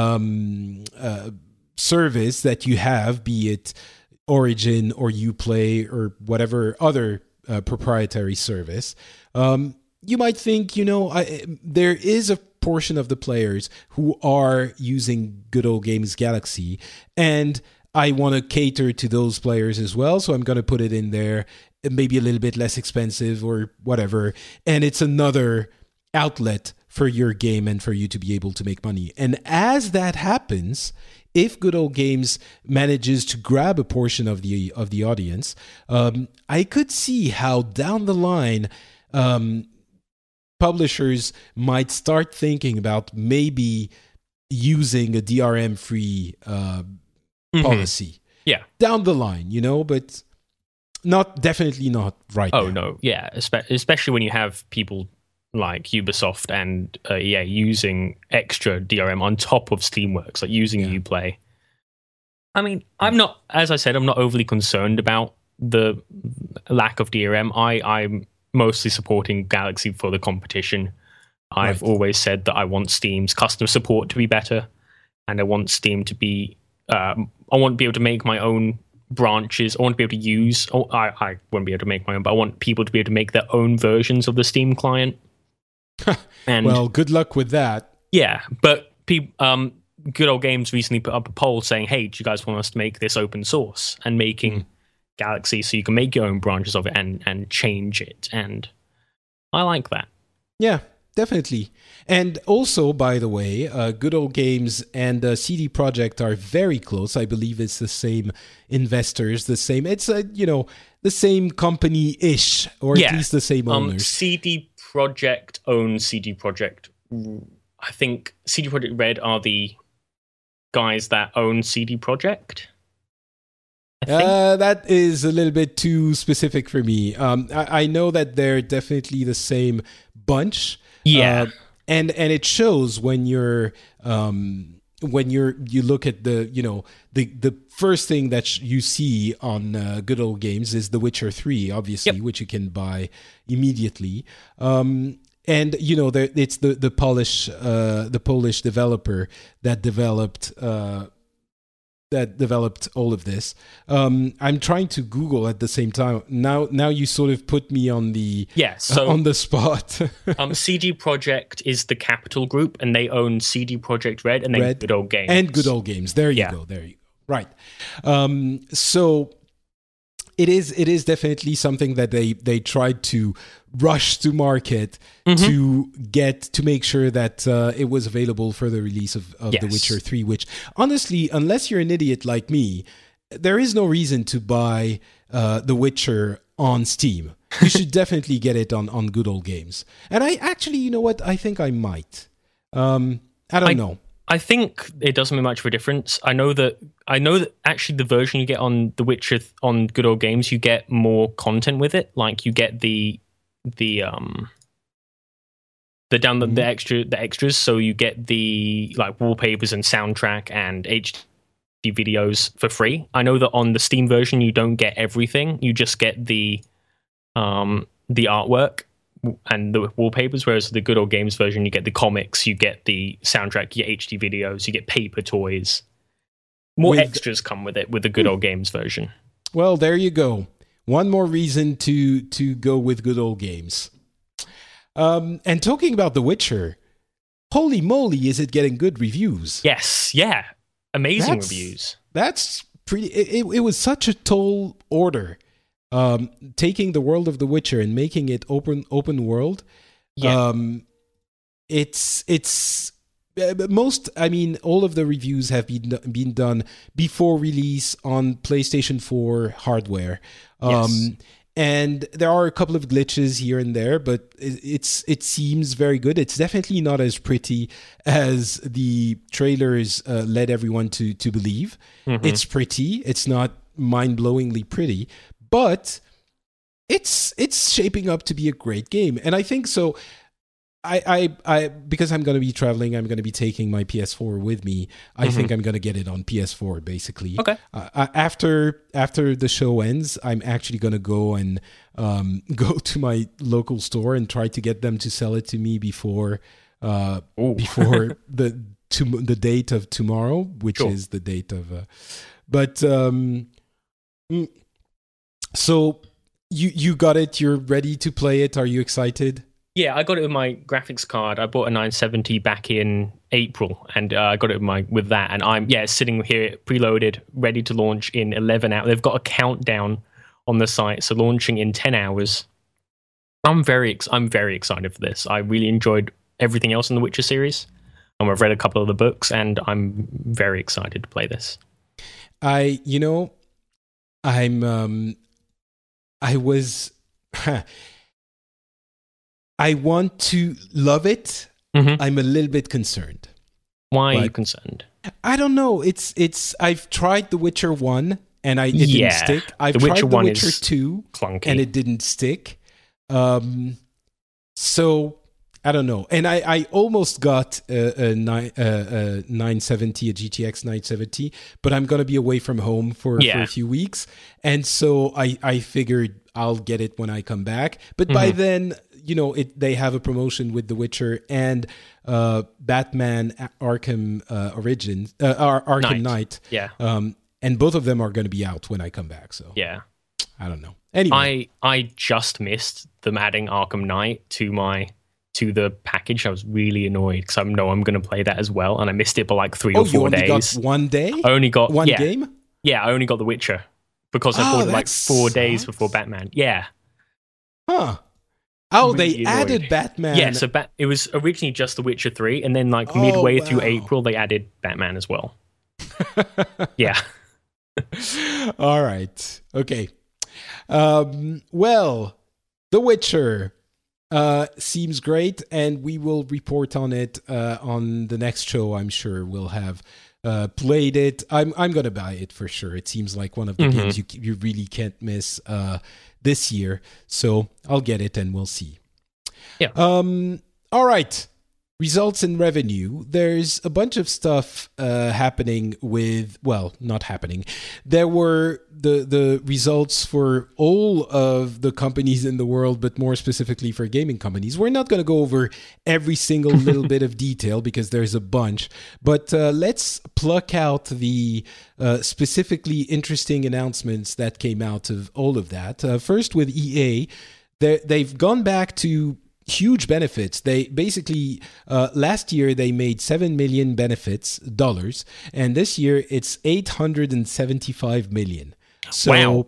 um, uh, service that you have, be it Origin or Uplay or whatever other uh, proprietary service. Um, you might think, you know, I, there is a portion of the players who are using Good Old Games Galaxy, and I want to cater to those players as well, so I'm going to put it in there, maybe a little bit less expensive or whatever, and it's another outlet for your game and for you to be able to make money. And as that happens, if Good Old Games manages to grab a portion of the of the audience, um, I could see how down the line um, publishers might start thinking about maybe using a D R M-free uh policy mm-hmm. yeah down the line, you know, but not definitely not right oh now. no yeah Espe- especially when you have people like Ubisoft and uh, E A using extra D R M on top of Steamworks, like using yeah. Uplay. I mean, I'm not, as I said, I'm not overly concerned about the lack of D R M. I, I'm mostly supporting Galaxy for the competition. I've right. always said that I want Steam's customer support to be better, and I want Steam to be Um, I want to be able to make my own branches. I want to be able to use. Oh, I I won't be able to make my own, but I want people to be able to make their own versions of the Steam client. And well, good luck with that. Yeah, but people, um, Good Old Games recently put up a poll saying, "Hey, do you guys want us to make this open source and making mm. Galaxy so you can make your own branches of it and and change it?" And I like that. Yeah, definitely. And also, by the way, uh, Good Old Games and uh, C D Projekt are very close. I believe it's the same investors, the same. It's uh, you know the same company-ish, or yeah. at least the same um, owners. C D Projekt owns C D Projekt. I think C D Projekt Red are the guys that own C D Projekt. Uh, that is a little bit too specific for me. Um, I, I know that they're definitely the same bunch. Yeah, uh, and and it shows when you're um, when you're you look at the you know the the first thing that sh- you see on uh, Good Old Games is The Witcher three, obviously, yep. which you can buy immediately. Um, And you know, there, it's the the Polish uh, the Polish developer that developed uh, that developed all of this. Um, I'm trying to Google at the same time. Now, now you sort of put me on the yeah, so, uh, on the spot. um, C D Projekt is the Capital Group, and they own C D Projekt Red and then Red Good Old Games and Good Old Games. There you yeah. go. There you go. Right. Um, so. It is. It is definitely something that they, they tried to rush to market mm-hmm. to get to make sure that uh, it was available for the release of, of yes. The Witcher three. Which, honestly, unless you're an idiot like me, there is no reason to buy uh, The Witcher on Steam. You should definitely get it on, on Good Old Games. And I actually, you know what? I think I might. Um, I don't I- know. I think it doesn't make much of a difference. I know that I know that actually the version you get on The Witcher th- on Good Old Games, you get more content with it. Like you get the the um the down the, mm-hmm. the extra the extras. So you get the like wallpapers and soundtrack and H D videos for free. I know that on the Steam version you don't get everything. You just get the um the artwork and the wallpapers, whereas the Good Old Games version, you get the comics, you get the soundtrack, you get H D videos, you get paper toys. More with, extras come with it with the Good Old Games version. Well, there you go. One more reason to to go with Good Old Games. Um, and talking about The Witcher, holy moly, is it getting good reviews? Yes, yeah, amazing that's, reviews. That's pretty. It, it, it was such a tall order. Um, taking the world of The Witcher and making it open open world, yeah. um, it's it's uh, most. I mean, all of the reviews have been been done before release on PlayStation four hardware, um, yes. and there are a couple of glitches here and there, but it, it's it seems very good. It's definitely not as pretty as the trailers uh, led everyone to to believe. Mm-hmm. It's pretty. It's not mind-blowingly pretty. But it's it's shaping up to be a great game, and I think so. I I, I because I'm going to be traveling, I'm going to be taking my P S four with me. I mm-hmm. think I'm going to get it on P S four, basically. Okay. Uh, after after the show ends, I'm actually going to go and um, go to my local store and try to get them to sell it to me before uh, before the to, the date of tomorrow, which sure. is the date of. Uh, but. Um, mm, So you you got it. You're ready to play it. Are you excited? Yeah, I got it with my graphics card. I bought a nine seventy back in April, and uh, I got it with my with that. And I'm yeah sitting here preloaded, ready to launch in eleven hours. They've got a countdown on the site, so launching in ten hours. I'm very ex- I'm very excited for this. I really enjoyed everything else in the Witcher series, and I've read a couple of the books, and I'm very excited to play this. I you know, I'm. Um, I was, I want to love it. Mm-hmm. I'm a little bit concerned. Why are you concerned? I don't know. It's, it's, I've tried The Witcher one and I, it yeah, didn't stick. I've the tried Witcher The one Witcher is two clunky. And it didn't stick. Um, so I don't know. And I, I almost got a, a, nine, a, a nine seventy, a G T X nine seventy, but I'm going to be away from home for, yeah. for a few weeks. And so I, I figured I'll get it when I come back. But mm-hmm. by then, you know, it they have a promotion with The Witcher and uh, Batman Arkham uh, Origins, uh, Ar- Arkham Knight. Yeah. Um, and both of them are going to be out when I come back. So yeah, I don't know. Anyway, I I just missed them adding Arkham Knight to my to the package. I was really annoyed because I know I'm going to play that as well, and I missed it by like three oh, or four you only days. Got one day? I only got one yeah, game. Yeah, I only got The Witcher because I Oh, bought it that like four days sucks. before Batman. Yeah. Huh. Oh, Really they annoyed. added Batman. Yeah, so Bat- it was originally just The Witcher three, and then like Oh, midway through wow. April, they added Batman as well. Yeah. All right. Okay. Um, well, The Witcher uh, seems great, and we will report on it uh, on the next show. I'm sure we'll have uh, played it. I'm I'm gonna buy it for sure. It seems like one of the Mhm. games you you really can't miss uh, this year. So I'll get it, and we'll see. Yeah. Um. All right. Results and revenue. There's a bunch of stuff uh, happening with, well, not happening. There were the the results for all of the companies in the world, but more specifically for gaming companies. We're not going to go over every single little bit of detail because there's a bunch, but uh, let's pluck out the uh, specifically interesting announcements that came out of all of that. Uh, first with E A, they- they've gone back to huge benefits. They basically uh, last year they made seven million benefits dollars, and this year it's eight hundred and seventy-five million. So, Wow.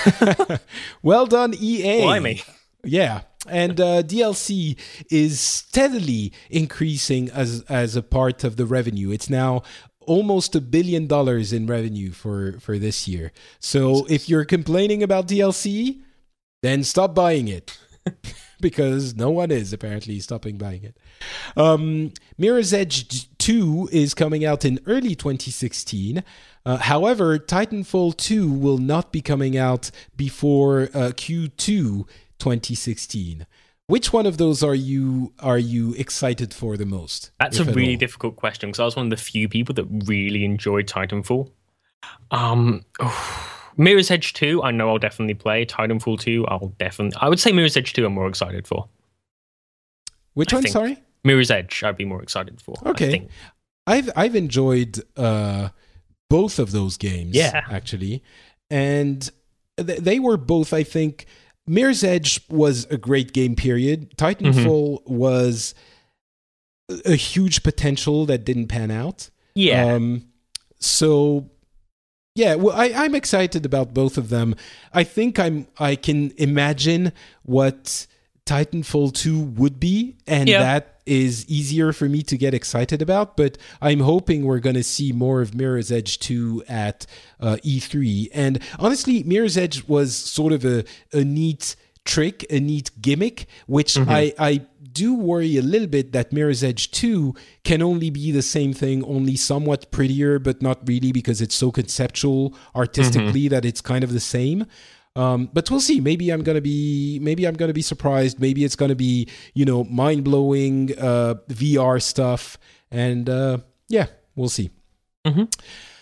well done, E A. Blimey. Yeah, and uh, D L C is steadily increasing as as a part of the revenue. It's now almost a billion dollars in revenue for for this year. So if you're complaining about D L C, then stop buying it. Because no one is apparently stopping buying it. Um, Mirror's Edge two is coming out in early twenty sixteen. Uh, however, Titanfall two will not be coming out before uh, Q two twenty sixteen. Which one of those are you are you excited for the most? That's if a at really all? difficult question because I was one of the few people that really enjoyed Titanfall. Um, Mirror's Edge two, I know I'll definitely play. Titanfall two, I'll definitely. I would say Mirror's Edge two, I'm more excited for. Which I one? think- Sorry. Mirror's Edge, I'd be more excited for. I Okay. think. I've I've enjoyed uh, both of those games. Yeah. actually, and th- they were both. I think Mirror's Edge was a great game. Period. Titanfall was a a huge potential that didn't pan out. Yeah. Um, so yeah, well, I, I'm excited about both of them. I think I'm. I can imagine what Titanfall two would be, and Yeah. that is easier for me to get excited about. But I'm hoping we're going to see more of Mirror's Edge two at uh, E three. And honestly, Mirror's Edge was sort of a, a neat trick, a neat gimmick, which I, I do worry a little bit that Mirror's Edge two can only be the same thing, only somewhat prettier, but not really because it's so conceptual artistically that it's kind of the same. Um, but we'll see. Maybe I'm gonna be. Maybe I'm gonna be surprised. Maybe it's gonna be, you know, mind blowing uh, V R stuff. And uh, yeah, we'll see. Mhm.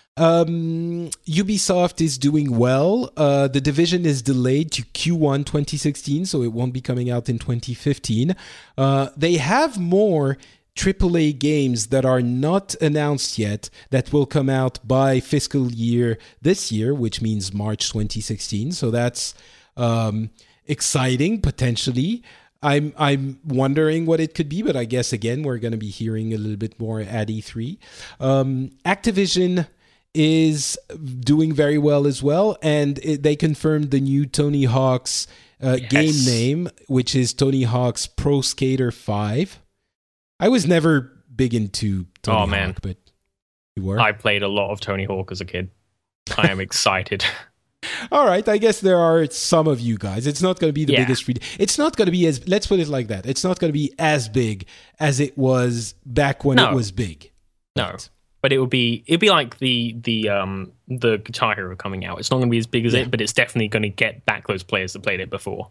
Um, Ubisoft is doing well. Uh, the Division is delayed to Q one twenty sixteen, so it won't be coming out in twenty fifteen. Uh, they have more triple A games that are not announced yet that will come out by fiscal year this year, which means March twenty sixteen. So that's um, exciting potentially. I'm I'm wondering what it could be, but I guess again we're going to be hearing a little bit more at E three. Um, Activision is doing very well as well, and it, they confirmed the new Tony Hawk's uh, Yes. game name, which is Tony Hawk's Pro Skater five. I was never big into Tony Oh, Hawk, man. but you were. I played a lot of Tony Hawk as a kid. I am excited. All right, I guess there are some of you guys. It's not going to be the Yeah. biggest read. It's not going to be as, let's put it like that. It's not going to be as big as it was back when No. it was big. No. Right. But it would be it'd be like the the um the Guitar Hero coming out. It's not going to be as big as Yeah. it, but it's definitely going to get back those players that played it before.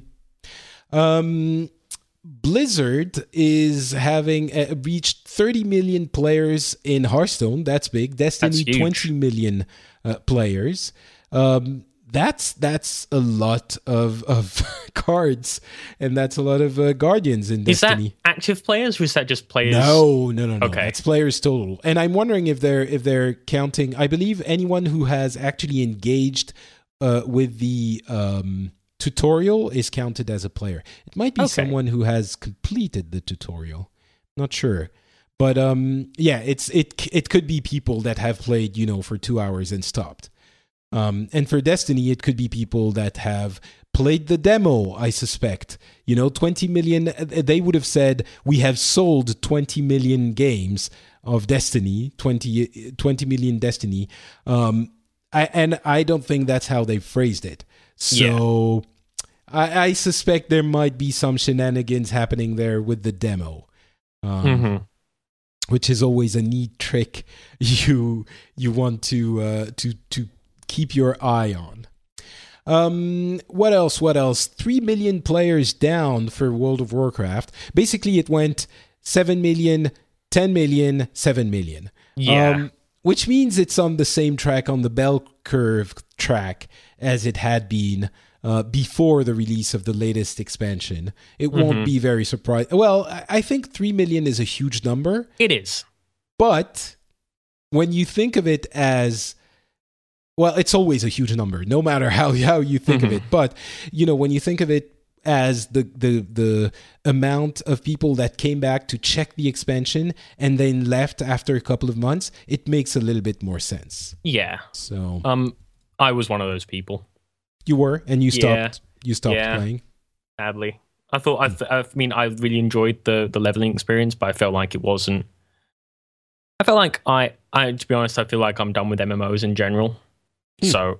Um, Blizzard is having uh, reached thirty million players in Hearthstone. That's big. Destiny, That's huge. twenty million uh, players. Um, that's that's a lot of of cards, and that's a lot of uh, Guardians in Destiny. Is that active players, or is that just players? No, no, no, no. Okay. That's players total. And I'm wondering if they're if they're counting. I believe anyone who has actually engaged uh, with the um, tutorial is counted as a player. It might be Okay. someone who has completed the tutorial. Not sure. But um, yeah, it's it it could be people that have played, you know, for two hours and stopped. Um, and for Destiny, it could be people that have played the demo, I suspect. You know, twenty million, they would have said, we have sold twenty million games of Destiny, twenty, twenty million Destiny. Um, I, and I don't think that's how they phrased it. So yeah. I, I suspect there might be some shenanigans happening there with the demo. Um, mm-hmm. Which is always a neat trick you you want to uh, to to keep your eye on. Um, what else? What else? Three million players down for World of Warcraft. Basically, it went seven million, ten million, seven million. Yeah. Um, which means it's on the same track, on the bell curve track, as it had been uh, before the release of the latest expansion. It mm-hmm. won't be very surprising. Well, I think three million is a huge number. It is. But when you think of it as... Well, it's always a huge number, no matter how, how you think mm-hmm. of it. But, you know, when you think of it as the, the the amount of people that came back to check the expansion and then left after a couple of months, it makes a little bit more sense. Yeah. So um, I was one of those people. You were, and you stopped. Yeah. You stopped yeah. playing. Sadly, I thought. I, th- I mean, I really enjoyed the the leveling experience, but I felt like it wasn't. I felt like I. I to be honest, I feel like I'm done with M M Os in general. Hmm. So,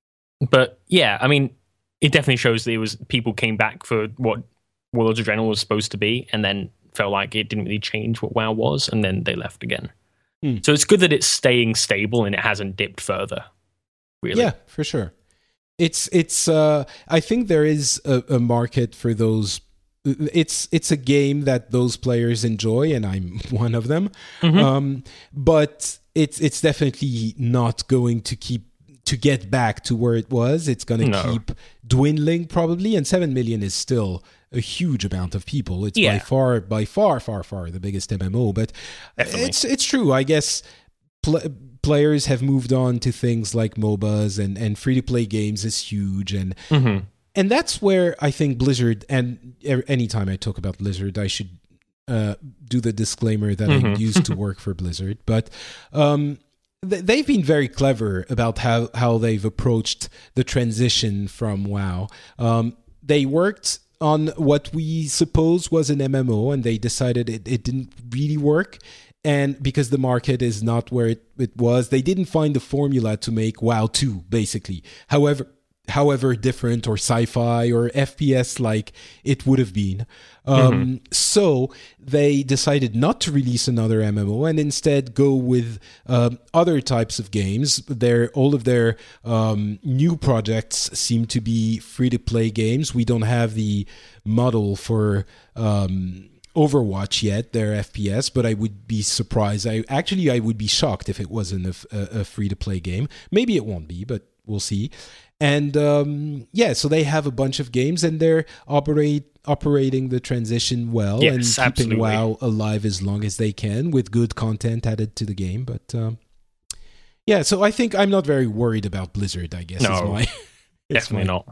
but yeah, I mean, it definitely shows that it was people came back for what Warlords of Draenor was supposed to be, and then felt like it didn't really change what WoW was, and then they left again. Hmm. So it's good that it's staying stable and it hasn't dipped further. Really, yeah, for sure. It's it's. Uh, I think there is a, a market for those. It's it's a game that those players enjoy, and I'm one of them. Mm-hmm. Um, but it's it's definitely not going to keep. To get back to where it was, it's going to no. keep dwindling probably, and seven million is still a huge amount of people. It's yeah. by far, by far, far, far the biggest M M O. But Definitely. it's it's true. I guess pl- players have moved on to things like MOBAs, and, and free to play games is huge, and mm-hmm. and that's where I think Blizzard. And anytime I talk about Blizzard, I should uh, do the disclaimer that mm-hmm. I used to work for Blizzard, but. Um, They've been very clever about how, how they've approached the transition from WoW. Um, they worked on what we suppose was an M M O, and they decided it, it didn't really work. And because the market is not where it, it was, they didn't find the formula to make WoW two, basically. However, however different or sci-fi or F P S like it would have been. Um, mm-hmm. So they decided not to release another M M O and instead go with um, other types of games. Their, all of their um, new projects seem to be free-to-play games. We don't have the model for um, Overwatch yet, their F P S, but I would be surprised. I Actually, I would be shocked if it wasn't a, a, a free-to-play game. Maybe it won't be, but we'll see. And um, yeah, so they have a bunch of games, and they're operate operating the transition well, yes, and keeping absolutely. WoW alive as long as they can with good content added to the game. But um, yeah, so I think I'm not very worried about Blizzard, I guess. No, is my, definitely my... not.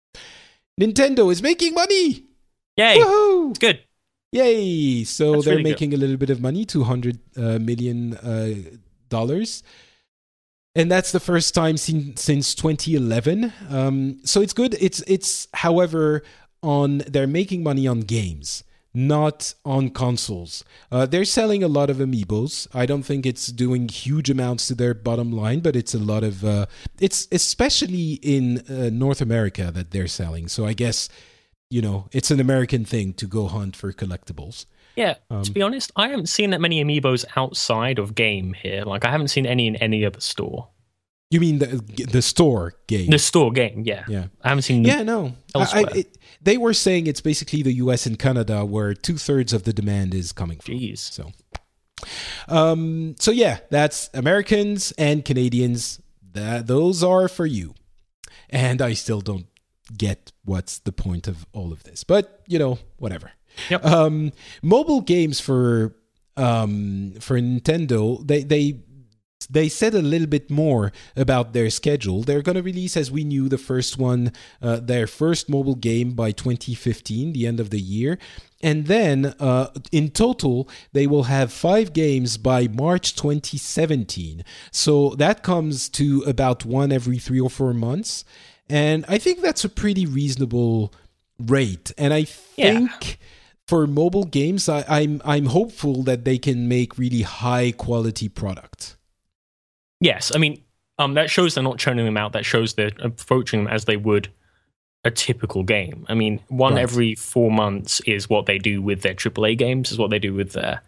Nintendo is making money! Yay! Woohoo! It's good. Yay! So That's they're really making good. a little bit of money, two hundred uh, million uh, dollars. And that's the first time since, since twenty eleven. Um, so it's good. It's, it's, however, on they're making money on games, not on consoles. Uh, they're selling a lot of amiibos. I don't think it's doing huge amounts to their bottom line, but it's a lot of... Uh, it's especially in uh, North America that they're selling. So I guess, you know, it's an American thing to go hunt for collectibles. Yeah, Um, to be honest, I haven't seen that many amiibos outside of game here. Like, I haven't seen any in any other store. You mean the the store game? The store game, yeah. Yeah. I haven't seen Yeah, no. elsewhere. I, I, it, they were saying it's basically the U S and Canada where two-thirds of the demand is coming from. Jeez. So, um, so yeah, that's Americans and Canadians. That, those are for you. and I still don't get what's the point of all of this. But, you know, whatever. Yep. Um, mobile games for um, for Nintendo, they they they said a little bit more about their schedule. They're going to release, as we knew, the first one, uh, their first mobile game by twenty fifteen, the end of the year. And then, uh, in total, they will have five games by March twenty seventeen. So that comes to about one every three or four months. And I think that's a pretty reasonable rate. And I think... Yeah. For mobile games, I, I'm I'm hopeful that they can make really high quality product. Yes, I mean um, that shows they're not churning them out. That shows they're approaching them as they would a typical game. I mean, one right. every four months is what they do with their triple A games. Is what they do with their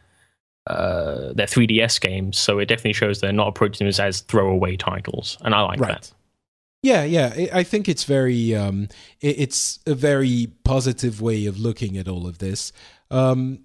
uh, their three D S games. So it definitely shows they're not approaching them as, as throwaway titles, and I like right. that. Yeah, yeah. I think it's very, um, it's a very positive way of looking at all of this. Um,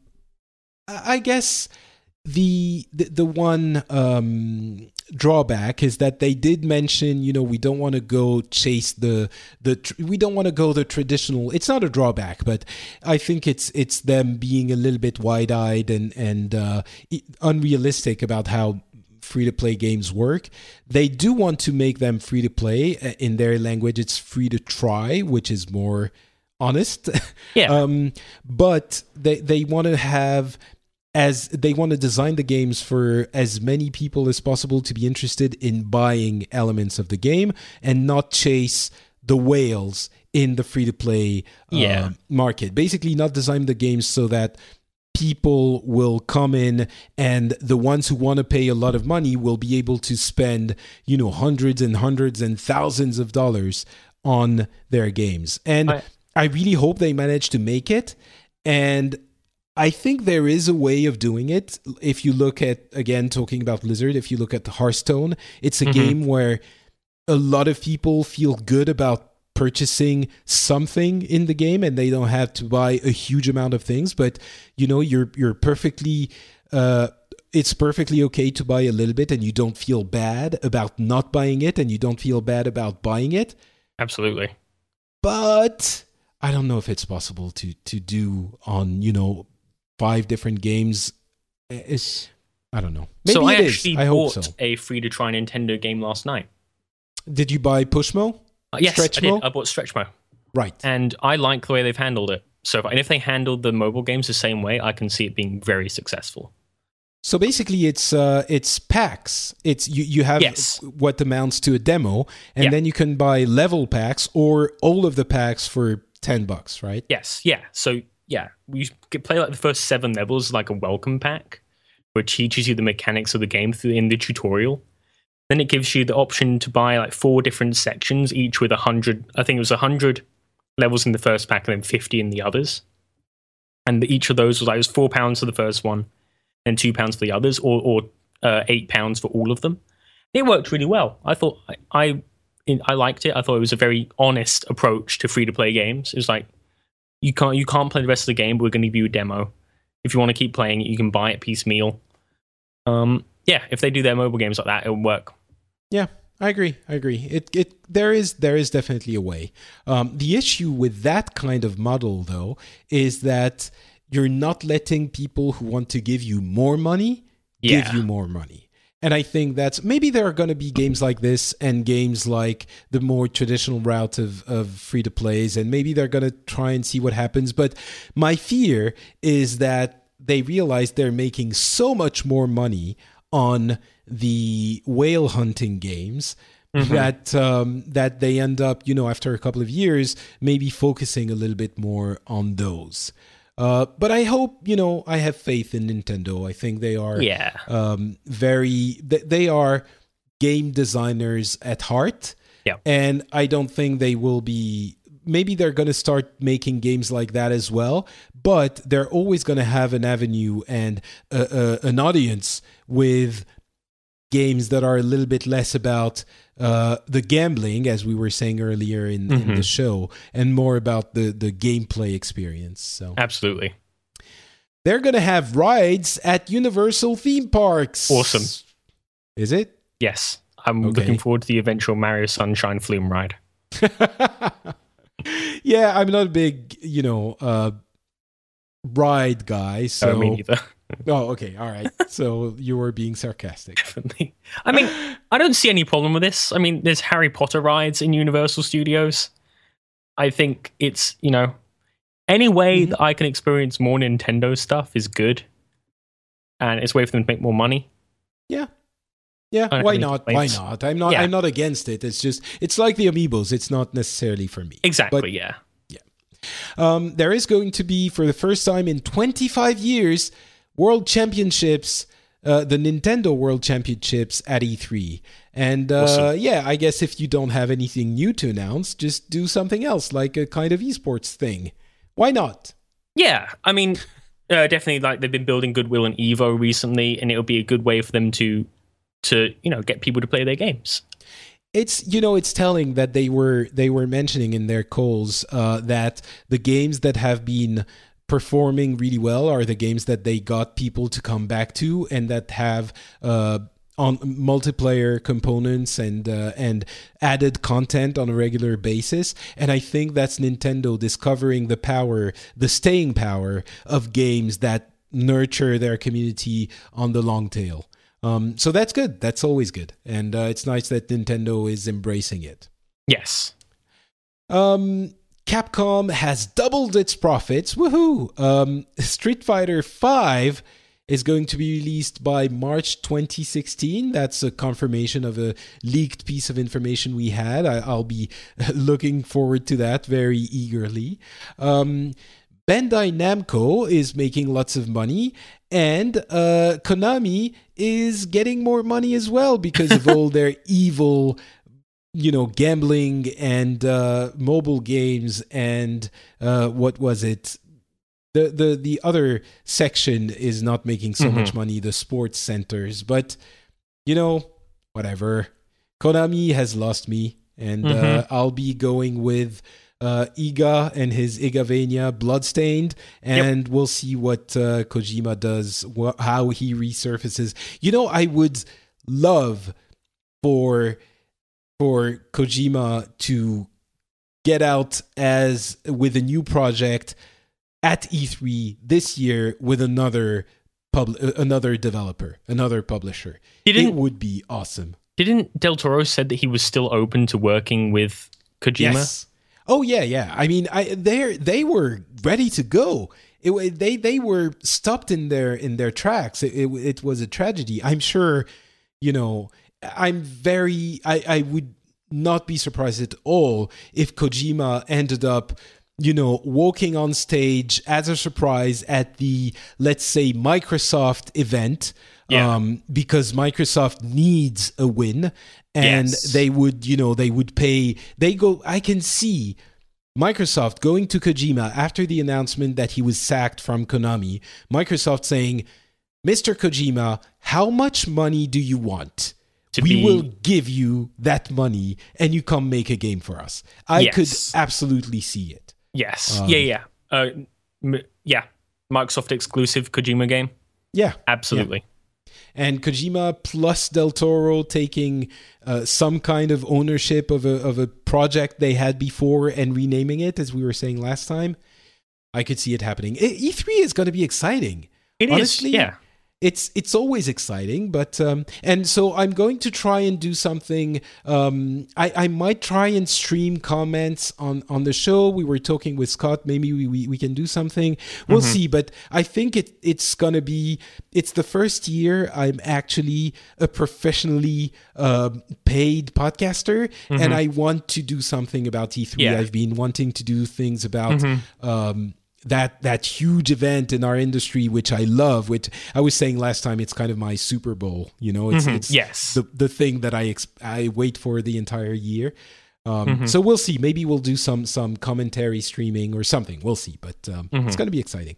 I guess the the, the one um, drawback is that they did mention, you know, we don't want to go chase the the tr- we don't want to go the traditional. It's not a drawback, but I think it's it's them being a little bit wide-eyed and and uh, unrealistic about how free-to-play games work. They do want to make them free-to-play. In their language, it's free-to-try, which is more honest. Yeah. um, but they they want to have as they want to design the games for as many people as possible to be interested in buying elements of the game and not chase the whales in the free-to-play uh, yeah. market. Basically, not design the games so that people will come in and the ones who want to pay a lot of money will be able to spend, you know, hundreds and hundreds and thousands of dollars on their games. And I, I really hope they manage to make it. And I think there is a way of doing it. If you look at, again, talking about Blizzard, if you look at Hearthstone, it's a mm-hmm. game where a lot of people feel good about purchasing something in the game and they don't have to buy a huge amount of things, but you know, you're you're perfectly uh it's perfectly okay to buy a little bit and you don't feel bad about not buying it and you don't feel bad about buying it. Absolutely. But I don't know if it's possible to to do on, you know, five different games. It's I don't know. Maybe so I it actually is. I bought hope so. a free to try Nintendo game last night. Did you buy Pushmo? Uh, yes, Stretch I did. Mo? I bought Stretchmo. Right. And I like the way they've handled it. So if, and if they handled the mobile games the same way, I can see it being very successful. So basically, it's uh, it's packs. It's you, you have yes. what amounts to a demo, and yeah. then you can buy level packs or all of the packs for ten bucks, right? Yes, yeah. So yeah, you could play like the first seven levels like a welcome pack, which teaches you the mechanics of the game through in the tutorial. Then it gives you the option to buy like four different sections, each with a hundred. I think it was a hundred levels in the first pack, and then fifty in the others. And each of those was like it was four pounds for the first one, and two pounds for the others, or or uh, eight pounds for all of them. It worked really well. I thought I I, I liked it. I thought it was a very honest approach to free to play games. It was like you can't you can't play the rest of the game, but we're going to give you a demo. If you want to keep playing it, you can buy it piecemeal. Um, yeah, if they do their mobile games like that, it'll work. Yeah, I agree. I agree. It it there is there is definitely a way. Um, the issue with that kind of model, though, is that you're not letting people who want to give you more money yeah. give you more money. And I think that's maybe there are going to be games like this and games like the more traditional route of, of free-to-plays, and maybe they're going to try and see what happens. But my fear is that they realize they're making so much more money on the whale hunting games mm-hmm. that um, that they end up, you know, after a couple of years, maybe focusing a little bit more on those. Uh, but I hope, you know, I have faith in Nintendo. I think they are yeah. um, very, they are game designers at heart. Yeah. And I don't think they will be, maybe they're going to start making games like that as well, but they're always going to have an avenue and a, a, an audience with games that are a little bit less about uh, the gambling, as we were saying earlier in, mm-hmm. in the show, and more about the, the gameplay experience. So absolutely. They're going to have rides at Universal theme parks. Awesome. Is it? Yes. I'm okay. looking forward to the eventual Mario Sunshine Flume ride. Yeah, I'm not a big, you know, uh, ride guy. So Oh, me neither. Oh, okay, all right. So you were being sarcastic. Definitely. I mean, I don't see any problem with this. I mean, there's Harry Potter rides in Universal Studios. I think it's, you know, any way Mm-hmm. that I can experience more Nintendo stuff is good. And it's a way for them to make more money. Yeah. Yeah, I don't why have any not? Why complaints. not? I'm not Yeah. I'm not against it. It's just it's like the Amiibos. It's not necessarily for me. Exactly, But yeah. Um, there is going to be, for the first time in twenty-five years, World Championships, uh, the Nintendo World Championships at E three. And uh, Awesome. yeah, I guess if you don't have anything new to announce, just do something else, like a kind of esports thing. Why not? Yeah, I mean, uh, definitely, like, they've been building goodwill in Evo recently, and it'll be a good way for them to, to you know, get people to play their games. It's you know it's telling that they were they were mentioning in their calls uh, that the games that have been performing really well are the games that they got people to come back to and that have uh, on multiplayer components and uh, and added content on a regular basis. And I think that's Nintendo discovering the power, the staying power of games that nurture their community on the long tail. Um, so that's good. That's always good. And uh, it's nice that Nintendo is embracing it. Yes. Um, Capcom has doubled its profits. Woohoo! Um, Street Fighter five is going to be released by March twenty sixteen. That's a confirmation of a leaked piece of information we had. I, I'll be looking forward to that very eagerly. Um, Bandai Namco is making lots of money, and uh, Konami is getting more money as well because of all their evil, you know, gambling and uh, mobile games and uh, what was it? The, the the other section is not making so Mm-hmm. much money, the sports centers. But, you know, whatever. Konami has lost me, and uh, Mm-hmm. I'll be going with uh, Iga and his Igavania Bloodstained, and we'll see what uh, Kojima does, wh- how he resurfaces. You know, I would love for for Kojima to get out as with a new project at E three this year with another pub, another developer, another publisher. Didn't- It would be awesome. Didn't Del Toro said that he was still open to working with Kojima? Yes. Oh yeah, yeah. I mean, I they they were ready to go. It wa- they they were stopped in their in their tracks. It, it it was a tragedy. I'm sure. You know, I'm very. I I would not be surprised at all if Kojima ended up, you know, walking on stage as a surprise at the, let's say, Microsoft event. Yeah. Um, because Microsoft needs a win, and Yes. they would, you know, they would pay. They go. I can see Microsoft going to Kojima after the announcement that he was sacked from Konami. Microsoft saying, "Mister Kojima, how much money do you want? To we be- will give you that money, and you come make a game for us." I Yes. could absolutely see it. Yes. Um, yeah, yeah. Uh, m- yeah. Microsoft exclusive Kojima game. Yeah, Absolutely. and Kojima plus Del Toro taking uh, some kind of ownership of a of a project they had before and renaming it, as we were saying last time. I could see it happening. E three is going to be exciting. It is. Honestly, Yeah. It's it's always exciting, but um, and so I'm going to try and do something. Um, I I might try and stream comments on, on the show. We were talking with Scott. Maybe we, we, we can do something. We'll see. But I think it it's gonna be. It's the first year I'm actually a professionally um paid podcaster, and I want to do something about E three. Yeah. I've been wanting to do things about. Um, that that huge event in our industry, which I love, which I was saying last time, it's kind of my Super Bowl. You know, it's, it's Yes. the the thing that I ex- I wait for the entire year. Um, So we'll see. Maybe we'll do some some commentary streaming or something. We'll see, but um, it's going to be exciting.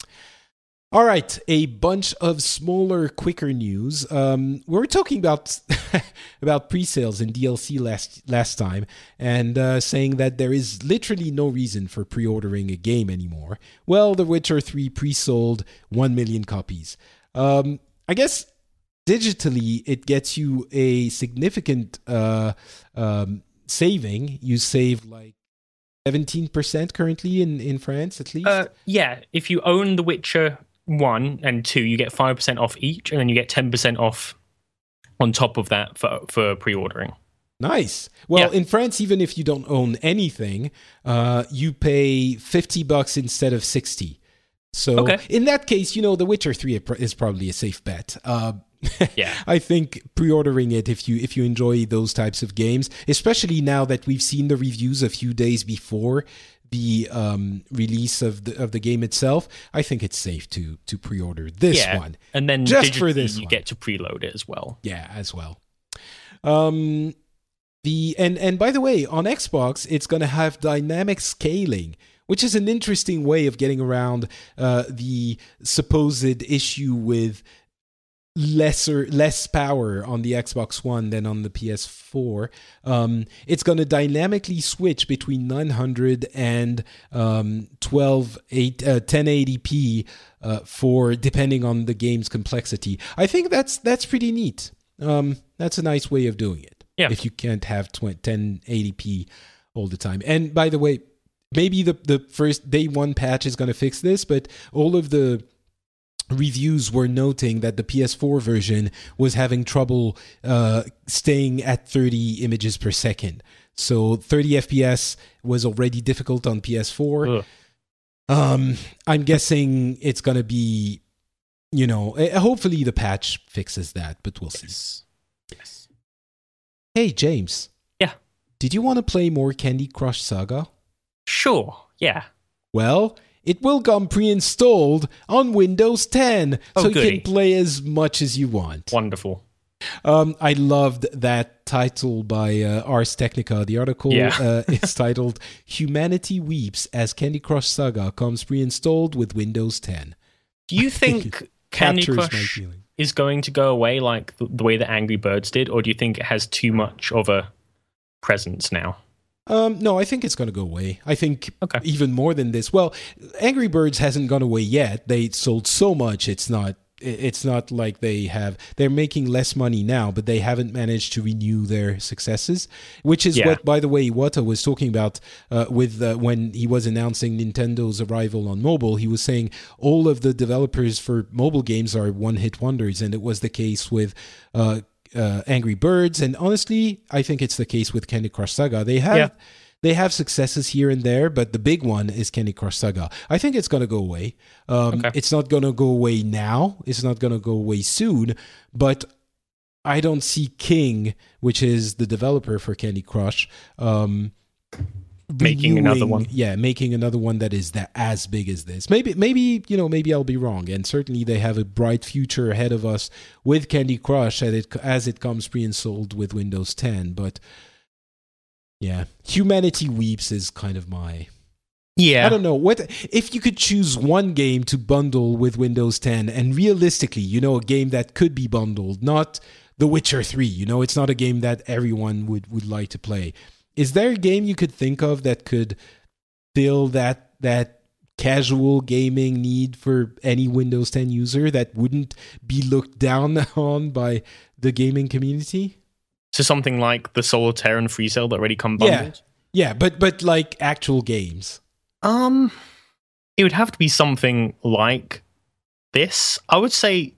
All right, a bunch of smaller, quicker news. Um, we were talking about about pre-sales and D L C last last time, and uh, saying that there is literally no reason for pre-ordering a game anymore. Well, The Witcher three pre-sold one million copies. Um, I guess digitally, it gets you a significant uh, um, saving. You save like seventeen percent currently in, in France, at least. Uh, yeah, if you own The Witcher one and two, you get five percent off each, and then you get ten percent off on top of that for, for pre-ordering. Nice. Well, Yeah. in France, even if you don't own anything, uh, you pay fifty bucks instead of sixty. So Okay. in that case, you know, The Witcher three is probably a safe bet. Uh, Yeah. I think pre-ordering it if you if you enjoy those types of games, especially now that we've seen the reviews a few days before the um, release of the of the game itself, I think it's safe to to pre-order this yeah. one. And then Just digitally, for this you one. get to preload it as well. Yeah, as well. Um, the and and by the way, on Xbox, it's going to have dynamic scaling, which is an interesting way of getting around uh, the supposed issue with lesser less power on the Xbox One than on the P S four. Um, it's going to dynamically switch between nine hundred and um, twelve eight, uh, ten eighty p uh, for depending on the game's complexity. I think that's that's pretty neat. Um, that's a nice way of doing it. Yeah. If you can't have ten eighty p all the time. And by the way, maybe the the first day one patch is going to fix this, but all of the reviews were noting that the P S four version was having trouble uh, staying at thirty images per second. So thirty F P S was already difficult on P S four. Ugh. Um, I'm guessing it's going to be, you know, uh, hopefully the patch fixes that, but we'll see. Yes. Yes. Hey, James. Yeah. Did you want to play more Candy Crush Saga? Sure. Yeah. Well, it will come pre-installed on Windows ten, Oh, so you goody. can play as much as you want. Wonderful. Um, I loved that title by uh, Ars Technica. The article Yeah. uh, is titled "Humanity Weeps as Candy Crush Saga comes pre-installed with Windows ten." Do you think Candy Captures my Crush feeling. is going to go away like the, the way that Angry Birds did, or do you think it has too much of a presence now? Um, no, I think it's going to go away. I think Okay. even more than this. Well, Angry Birds hasn't gone away yet. They sold so much. It's not. It's not like they have. They're making less money now, but they haven't managed to renew their successes. Which is Yeah. what, by the way, Iwata was talking about uh, with uh, when he was announcing Nintendo's arrival on mobile. He was saying all of the developers for mobile games are one-hit wonders, and it was the case with. Uh, Uh, Angry Birds, and honestly, I think it's the case with Candy Crush Saga. They have Yeah. they have successes here and there, but the big one is Candy Crush Saga. I think it's going to go away. Um, Okay. It's not going to go away now. It's not going to go away soon, but I don't see King, which is the developer for Candy Crush, um, Making another renewing- one. Yeah, making another one that is that as big as this. Maybe, maybe you know, maybe I'll be wrong. And certainly, they have a bright future ahead of us with Candy Crush as it as it comes pre-installed with Windows ten. But yeah, Humanity Weeps is kind of my. Yeah. I don't know what if you could choose one game to bundle with Windows ten, and realistically, you know, a game that could be bundled, not The Witcher three. You know, it's not a game that everyone would would like to play. Is there a game you could think of that could fill that that casual gaming need for any Windows ten user that wouldn't be looked down on by the gaming community? So something like the Solitaire and Free Cell that already come Yeah, bundled? yeah, but but like actual games. Um, it would have to be something like this. I would say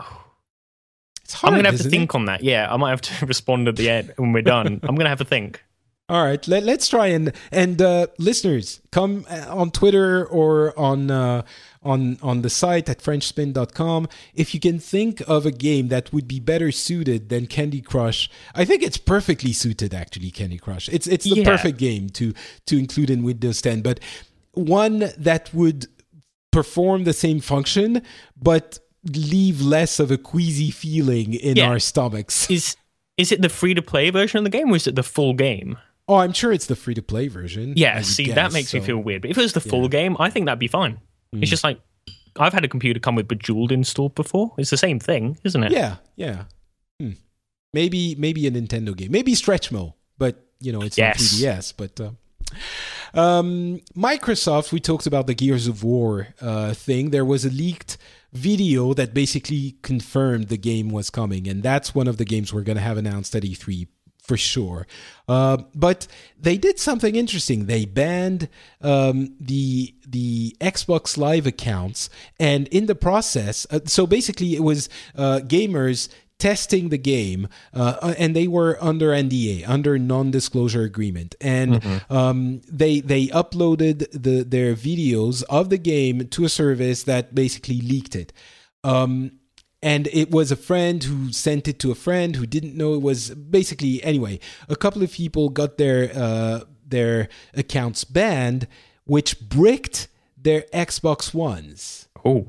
It's hard. I'm gonna have to isn't think it? on that. Yeah, I might have to respond at the end when we're done. I'm gonna have to think. All right, let, let's try and and uh, listeners, come on Twitter or on uh, on on the site at french spin dot com if you can think of a game that would be better suited than Candy Crush. I think it's perfectly suited, actually. Candy Crush. It's it's the Yeah. perfect game to to include in Windows ten, but one that would perform the same function but leave less of a queasy feeling in Yeah. our stomachs. Is is it the free to play version of the game, or is it the full game? Oh, I'm sure it's the free to play version. I Yeah, would see, guess, that makes me so- feel weird. But if it was the full Yeah. game, I think that'd be fine. It's just like I've had a computer come with Bejeweled installed before. It's the same thing, isn't it? Yeah, yeah. Hmm. Maybe maybe a Nintendo game. Maybe Stretchmo, but you know it's Yes. on three D S. But uh, um, Microsoft, we talked about the Gears of War uh, thing. There was a leaked video that basically confirmed the game was coming, and that's one of the games we're going to have announced at E three for sure. Uh, but they did something interesting. They banned um, the the Xbox Live accounts, and in the process, uh, so basically it was uh, gamers testing the game, uh, and they were under N D A, under non-disclosure agreement, and mm-hmm. um, they they uploaded the their videos of the game to a service that basically leaked it. Um, and it was a friend who sent it to a friend who didn't know it was basically anyway. A couple of people got their uh, their accounts banned, which bricked their Xbox Ones. Oh.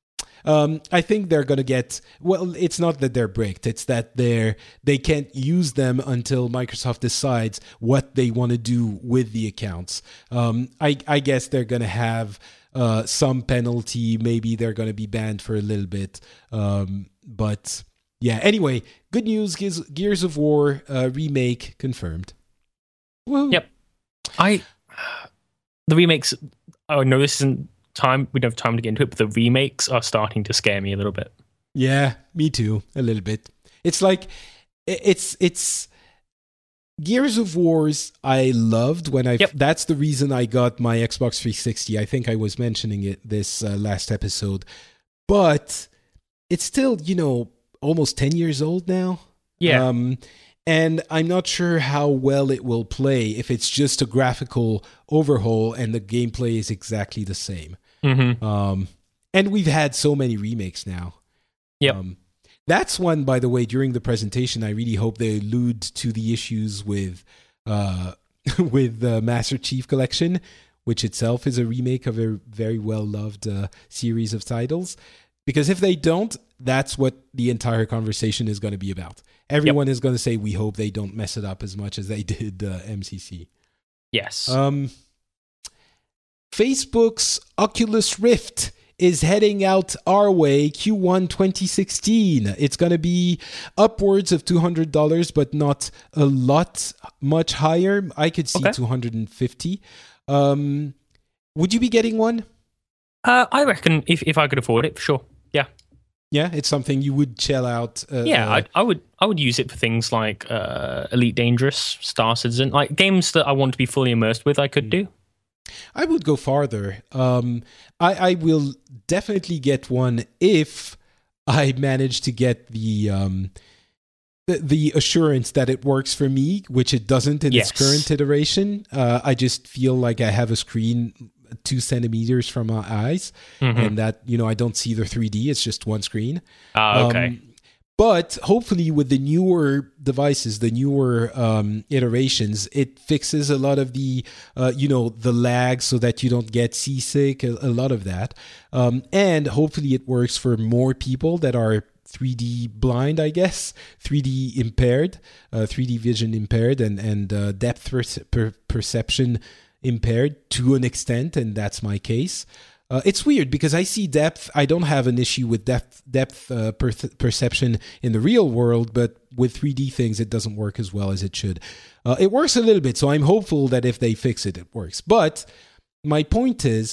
Um, I think they're going to get, well, it's not that they're bricked. It's that they're, they can't use them until Microsoft decides what they want to do with the accounts. Um, I, I guess they're going to have uh, some penalty. Maybe they're going to be banned for a little bit. Um, but yeah, anyway, good news. Gears, Gears of War uh, remake confirmed. Woo. Yep. I, the remakes, oh no, this isn't time, we don't have time to get into it, but the remakes are starting to scare me a little bit. Yeah, me too, a little bit. It's like, it's, it's, Gears of Wars I loved when I, yep. that's the reason I got my Xbox three sixty. I think I was mentioning it this uh, last episode, but it's still, you know, almost ten years old now. Yeah. Um, and I'm not sure how well it will play if it's just a graphical overhaul and the gameplay is exactly the same. Mm-hmm. Um, and we've had so many remakes now. Yep. Um, that's one, by the way, during the presentation, I really hope they allude to the issues with uh, with the Master Chief Collection, which itself is a remake of a very well-loved uh, series of titles. Because if they don't, that's what the entire conversation is going to be about. Everyone yep. is going to say, we hope they don't mess it up as much as they did uh, M C C. Yes. Um. Facebook's Oculus Rift is heading out our way Q one twenty sixteen. It's going to be upwards of two hundred dollars, but not a lot, much higher. I could see okay. two hundred fifty dollars. Um, would you be getting one? Uh, I reckon if, if I could afford it, for sure. Yeah. Yeah, it's something you would shell out. Uh, yeah, uh, I, I would I would use it for things like uh, Elite Dangerous, Star Citizen, like games that I want to be fully immersed with, I could do. I would go farther. Um, I, I will definitely get one if I manage to get the, um, the the assurance that it works for me, which it doesn't in yes. its current iteration. Uh, I just feel like I have a screen two centimeters from my eyes, mm-hmm. and that, you know, I don't see the three D. It's just one screen. Ah, okay. Um, But hopefully with the newer devices, the newer um, iterations, it fixes a lot of the, uh, you know, the lag so that you don't get seasick, a, a lot of that. Um, and hopefully it works for more people that are three D blind, I guess, three D impaired, uh, three D vision impaired, and, and uh, depth per- per- perception impaired to an extent, and that's my case. Uh, it's weird because I see depth. I don't have an issue with depth depth uh, per- perception in the real world, but with three D things, it doesn't work as well as it should. Uh, it works a little bit, so I'm hopeful that if they fix it, it works. But my point is,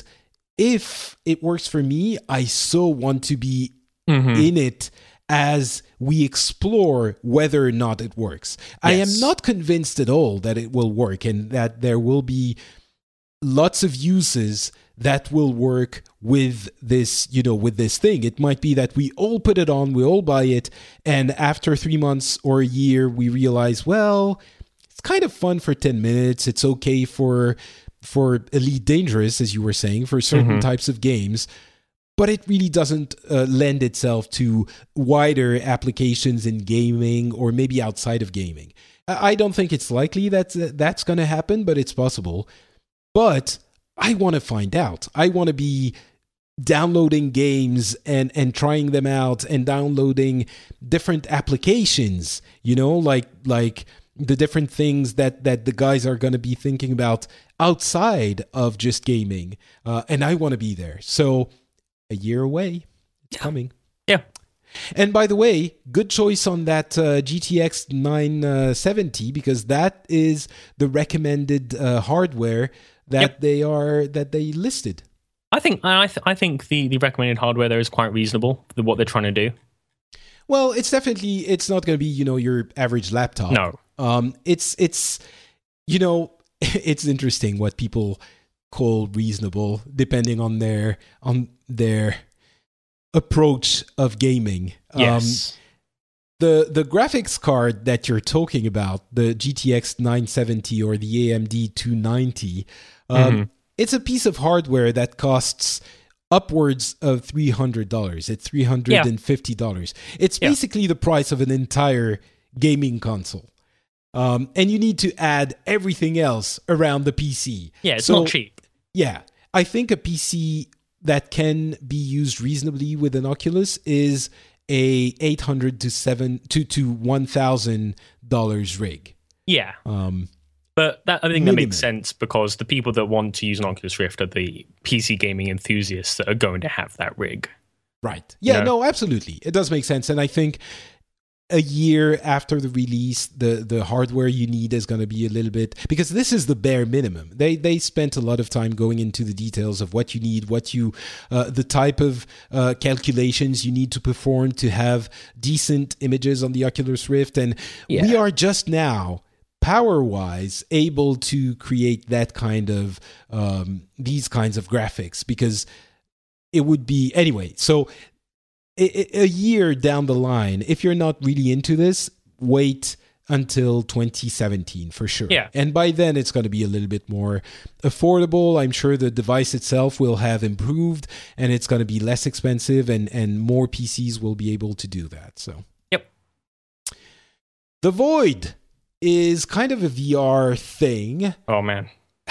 if it works for me, I so want to be mm-hmm. in it as we explore whether or not it works. Yes. I am not convinced at all that it will work and that there will be lots of uses that will work with this, you know, with this thing. It might be that we all put it on, we all buy it, and after three months or a year, we realize, well, it's kind of fun for ten minutes. It's okay for for Elite Dangerous, as you were saying, for certain mm-hmm. types of games, but it really doesn't uh, lend itself to wider applications in gaming or maybe outside of gaming. I don't think it's likely that that's going to happen, but it's possible. But I want to find out. I want to be downloading games and, and trying them out and downloading different applications, you know, like like the different things that, that the guys are going to be thinking about outside of just gaming. Uh, and I want to be there. So a year away, it's yeah. coming. Yeah. And by the way, good choice on that uh, G T X nine seventy, because that is the recommended uh, hardware that yep. they are that they listed. I think I th- I think the, the recommended hardware there is quite reasonable for what they're trying to do. Well, it's definitely it's not going to be, you know, your average laptop. No, Um, it's it's you know it's interesting what people call reasonable depending on their on their approach of gaming. Yes. Um, the the graphics card that you're talking about, the G T X nine seventy or the A M D two ninety, um, mm-hmm. it's a piece of hardware that costs upwards of three hundred dollars. It's three hundred fifty dollars. Yeah. It's basically yeah. the price of an entire gaming console. Um, and you need to add everything else around the P C. Yeah, it's so, not cheap. Yeah. I think a P C that can be used reasonably with an Oculus is a eight hundred to seven to to one thousand dollars rig. Yeah. Um, but that, I think minimum. that makes sense because the people that want to use an Oculus Rift are the P C gaming enthusiasts that are going to have that rig. Right. Yeah, you know? no, absolutely. It does make sense. And I think a year after the release, the, the hardware you need is going to be a little bit... Because this is the bare minimum. They they spent a lot of time going into the details of what you need, what you... Uh, the type of uh, calculations you need to perform to have decent images on the Oculus Rift. And yeah. we are just now, power-wise, able to create that kind of... Um, these kinds of graphics. Because it would be... Anyway, so... A year down the line, if you're not really into this, wait until twenty seventeen for sure. Yeah. And by then, it's going to be a little bit more affordable. I'm sure the device itself will have improved and it's going to be less expensive and, and more P Cs will be able to do that. So, yep. The Void is kind of a V R thing. Oh, man.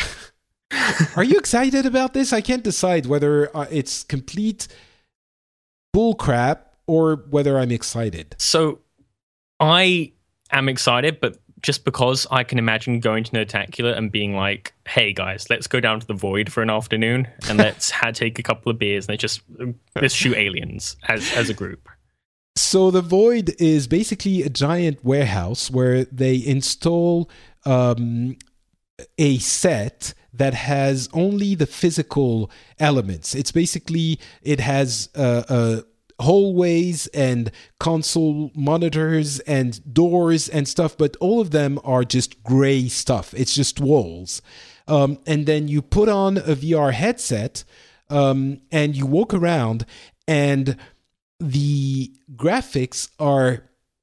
Are you excited about this? I can't decide whether uh, it's complete... bullcrap or whether I'm excited. So I am excited, but just because I can imagine going to Nerdtacular and being like, hey guys, let's go down to the Void for an afternoon and let's ha- take a couple of beers and let's just let's shoot aliens as, as a group. So the Void is basically a giant warehouse where they install um, a set that has only the physical elements. It's basically, it has uh, uh, hallways and console monitors and doors and stuff, but all of them are just gray stuff. It's just walls. Um, and then you put on a V R headset um, and you walk around and the graphics are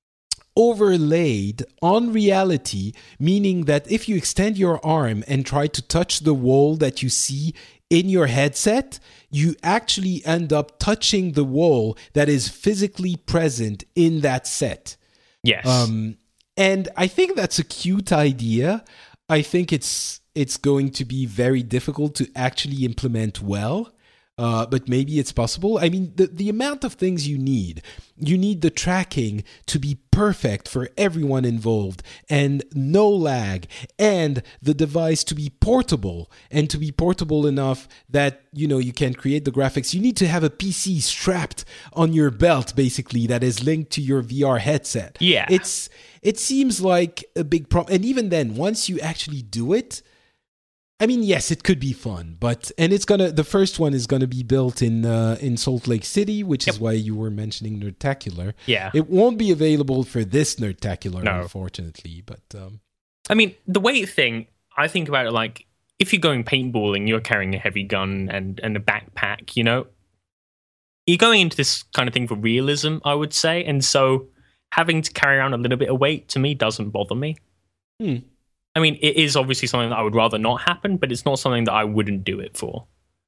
overlaid on reality, meaning that if you extend your arm and try to touch the wall that you see in your headset, you actually end up touching the wall that is physically present in that set. Yes. Um, and I think that's a cute idea. I think it's it's going to be very difficult to actually implement well. Uh, but maybe it's possible. I mean, the, the amount of things you need, you need the tracking to be perfect for everyone involved and no lag, and the device to be portable and to be portable enough that, you know, you can create the graphics. You need to have a P C strapped on your belt, basically, that is linked to your V R headset. Yeah. It's, it seems like a big problem. And even then, once you actually do it, I mean, yes, it could be fun, but and it's gonna. The first one is gonna be built in uh, in Salt Lake City, which yep. is why you were mentioning Nerdtacular. Yeah, it won't be available for this Nerdtacular, no. unfortunately. But um, I mean, the weight thing, I think about it like if you're going paintballing, you're carrying a heavy gun and and a backpack. You know, you're going into this kind of thing for realism, I would say, and so having to carry around a little bit of weight to me doesn't bother me. Hmm. I mean, it is obviously something that I would rather not happen, but it's not something that I wouldn't do it for.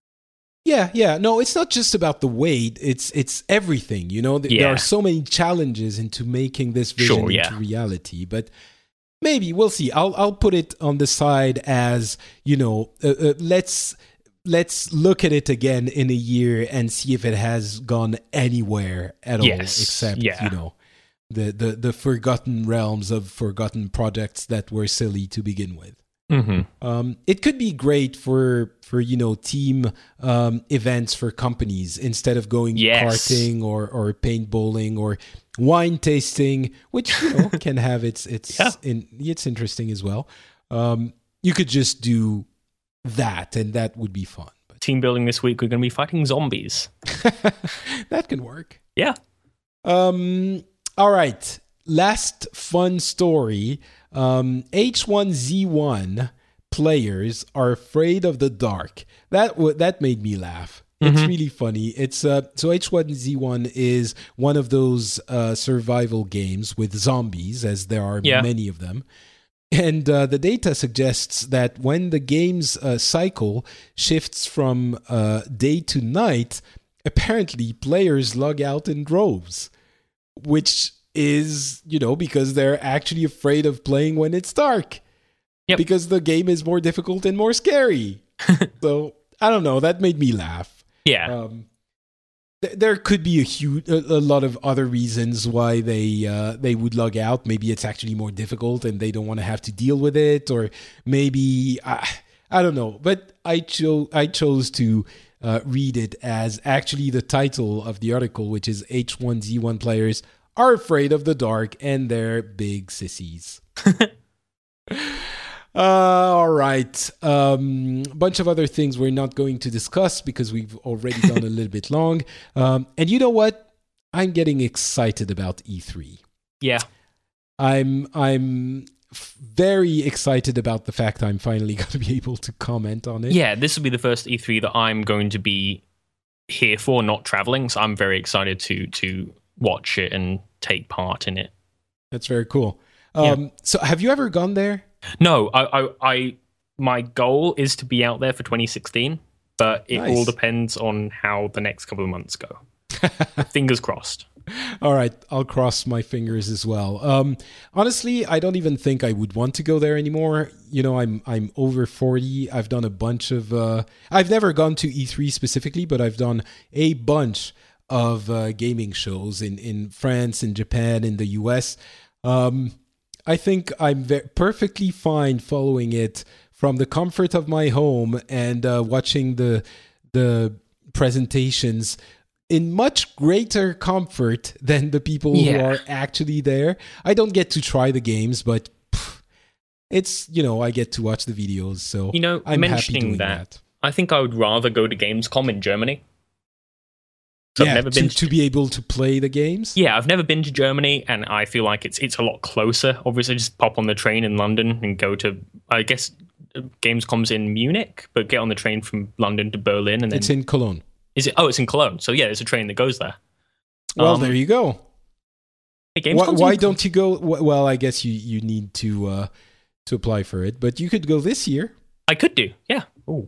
Yeah, yeah. No, it's not just about the weight. It's it's everything, you know? There yeah. are so many challenges into making this vision sure, yeah. into reality. But maybe, we'll see. I'll I'll put it on the side as, you know, uh, uh, let's... Let's look at it again in a year and see if it has gone anywhere at all, yes. except, yeah. you know, the, the, the forgotten realms of forgotten projects that were silly to begin with. Mm-hmm. Um, it could be great for, for you know, team um, events for companies instead of going yes. karting or, or paintballing or wine tasting, which, you know, can have its, its, yeah. in, it's interesting as well. Um, you could just do that, and that would be fun. But team building this week, we're going to be fighting zombies. That can work. Yeah. Um. All right. Last fun story. Um, H one Z one players are afraid of the dark. That w- that made me laugh. It's mm-hmm. really funny. It's uh, so H one Z one is one of those uh, survival games with zombies, as there are yeah. many of them. And uh, the data suggests that when the game's uh, cycle shifts from uh, day to night, apparently players log out in droves, which is, you know, because they're actually afraid of playing when it's dark. Yep. Because the game is more difficult and more scary. So, I don't know. That made me laugh. Yeah. Um, There could be a huge, a, a lot of other reasons why they uh, they would log out. Maybe it's actually more difficult and they don't want to have to deal with it, or maybe I, I don't know. But I chose I chose to uh, read it as actually the title of the article, which is H one Z one players are afraid of the dark and they're big sissies. Uh, all right. A um, bunch of other things we're not going to discuss because we've already gone a little bit long. Um, and you know what? I'm getting excited about E three. Yeah. I'm I'm f- very excited about the fact I'm finally going to be able to comment on it. Yeah, this will be the first E three that I'm going to be here for, not traveling. So I'm very excited to to watch it and take part in it. That's very cool. Um, yeah. So have you ever gone there? No, I, I, I, my goal is to be out there for twenty sixteen, but it nice. all depends on how the next couple of months go. Fingers crossed. All right, I'll cross my fingers as well. Um, honestly, I don't even think I would want to go there anymore. You know, I'm I'm over forty. I've done a bunch of. Uh, I've never gone to E three specifically, but I've done a bunch of uh, gaming shows in in France, in Japan, in the U S. Um, I think I'm ve- perfectly fine following it from the comfort of my home and uh, watching the the presentations in much greater comfort than the people yeah. who are actually there. I don't get to try the games, but pff, it's, you know, I get to watch the videos. So you know, I'm mentioning happy doing that, that, I think I would rather go to Gamescom in Germany. So yeah, I've never to, been to, to be able to play the games. Yeah, I've never been to Germany, and I feel like it's it's a lot closer. Obviously, just pop on the train in London and go to, I guess, Gamescom's in Munich, but get on the train from London to Berlin, and then it's in Cologne. Is it? Oh, it's in Cologne. So yeah, there's a train that goes there. Well, um, there you go. Hey, why why don't you go? Well, I guess you, you need to uh, to apply for it, but you could go this year. I could do, yeah. Oh,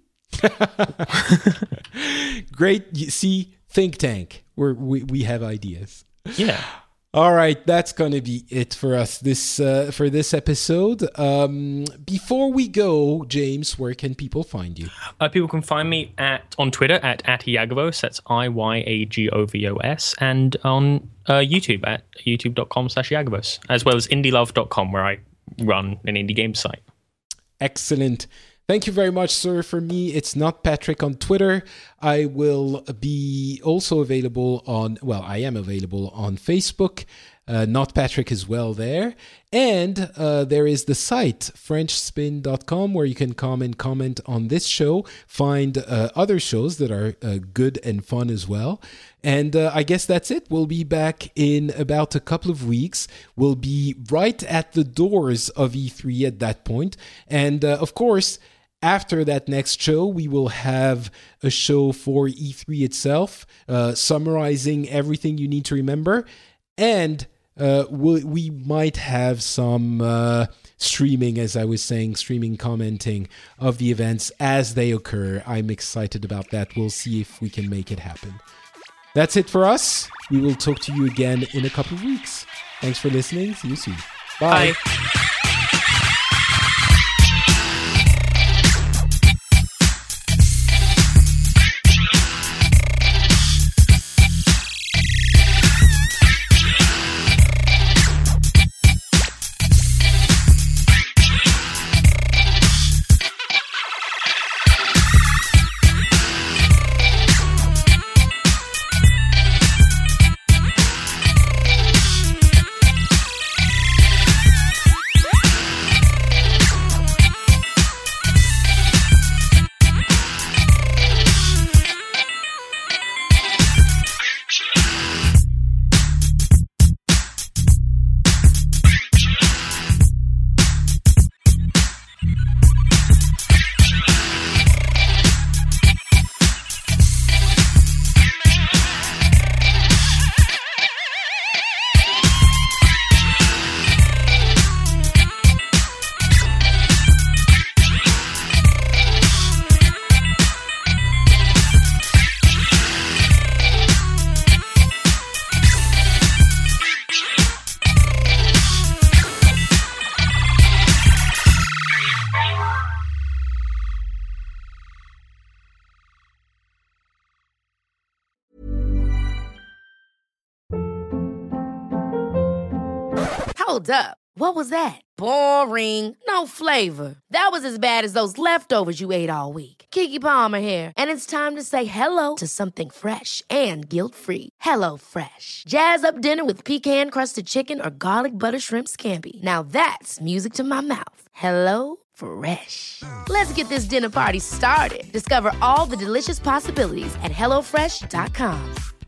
great. You see, think tank. We're, we we have ideas. Yeah. All right, that's going to be it for us this uh, for this episode. Um, before we go, James, where can people find you? Uh, people can find me at on Twitter at at Iagavos. That's I Y A G O V O S, and on uh, YouTube at youtube dot com slash Iagavos, as well as indie love dot com, where I run an indie game site. Excellent. Thank you very much, sir. For me, it's Not Patrick on Twitter. I will be also available on, well, I am available on Facebook. Uh, Not Patrick as well there. And uh, there is the site, french spin dot com, where you can come and comment on this show, find uh, other shows that are uh, good and fun as well. And uh, I guess that's it. We'll be back in about a couple of weeks. We'll be right at the doors of E three at that point. And uh, of course, after that next show, we will have a show for E three itself, uh, summarizing everything you need to remember. And uh, we, we might have some uh, streaming, as I was saying, streaming commenting of the events as they occur. I'm excited about that. We'll see if we can make it happen. That's it for us. We will talk to you again in a couple of weeks. Thanks for listening. See you soon. Bye. Bye. Hold up. What was that? Boring. No flavor. That was as bad as those leftovers you ate all week. Keke Palmer here, and it's time to say hello to something fresh and guilt-free. Hello Fresh. Jazz up dinner with pecan-crusted chicken or garlic butter shrimp scampi. Now that's music to my mouth. Hello Fresh. Let's get this dinner party started. Discover all the delicious possibilities at hello fresh dot com.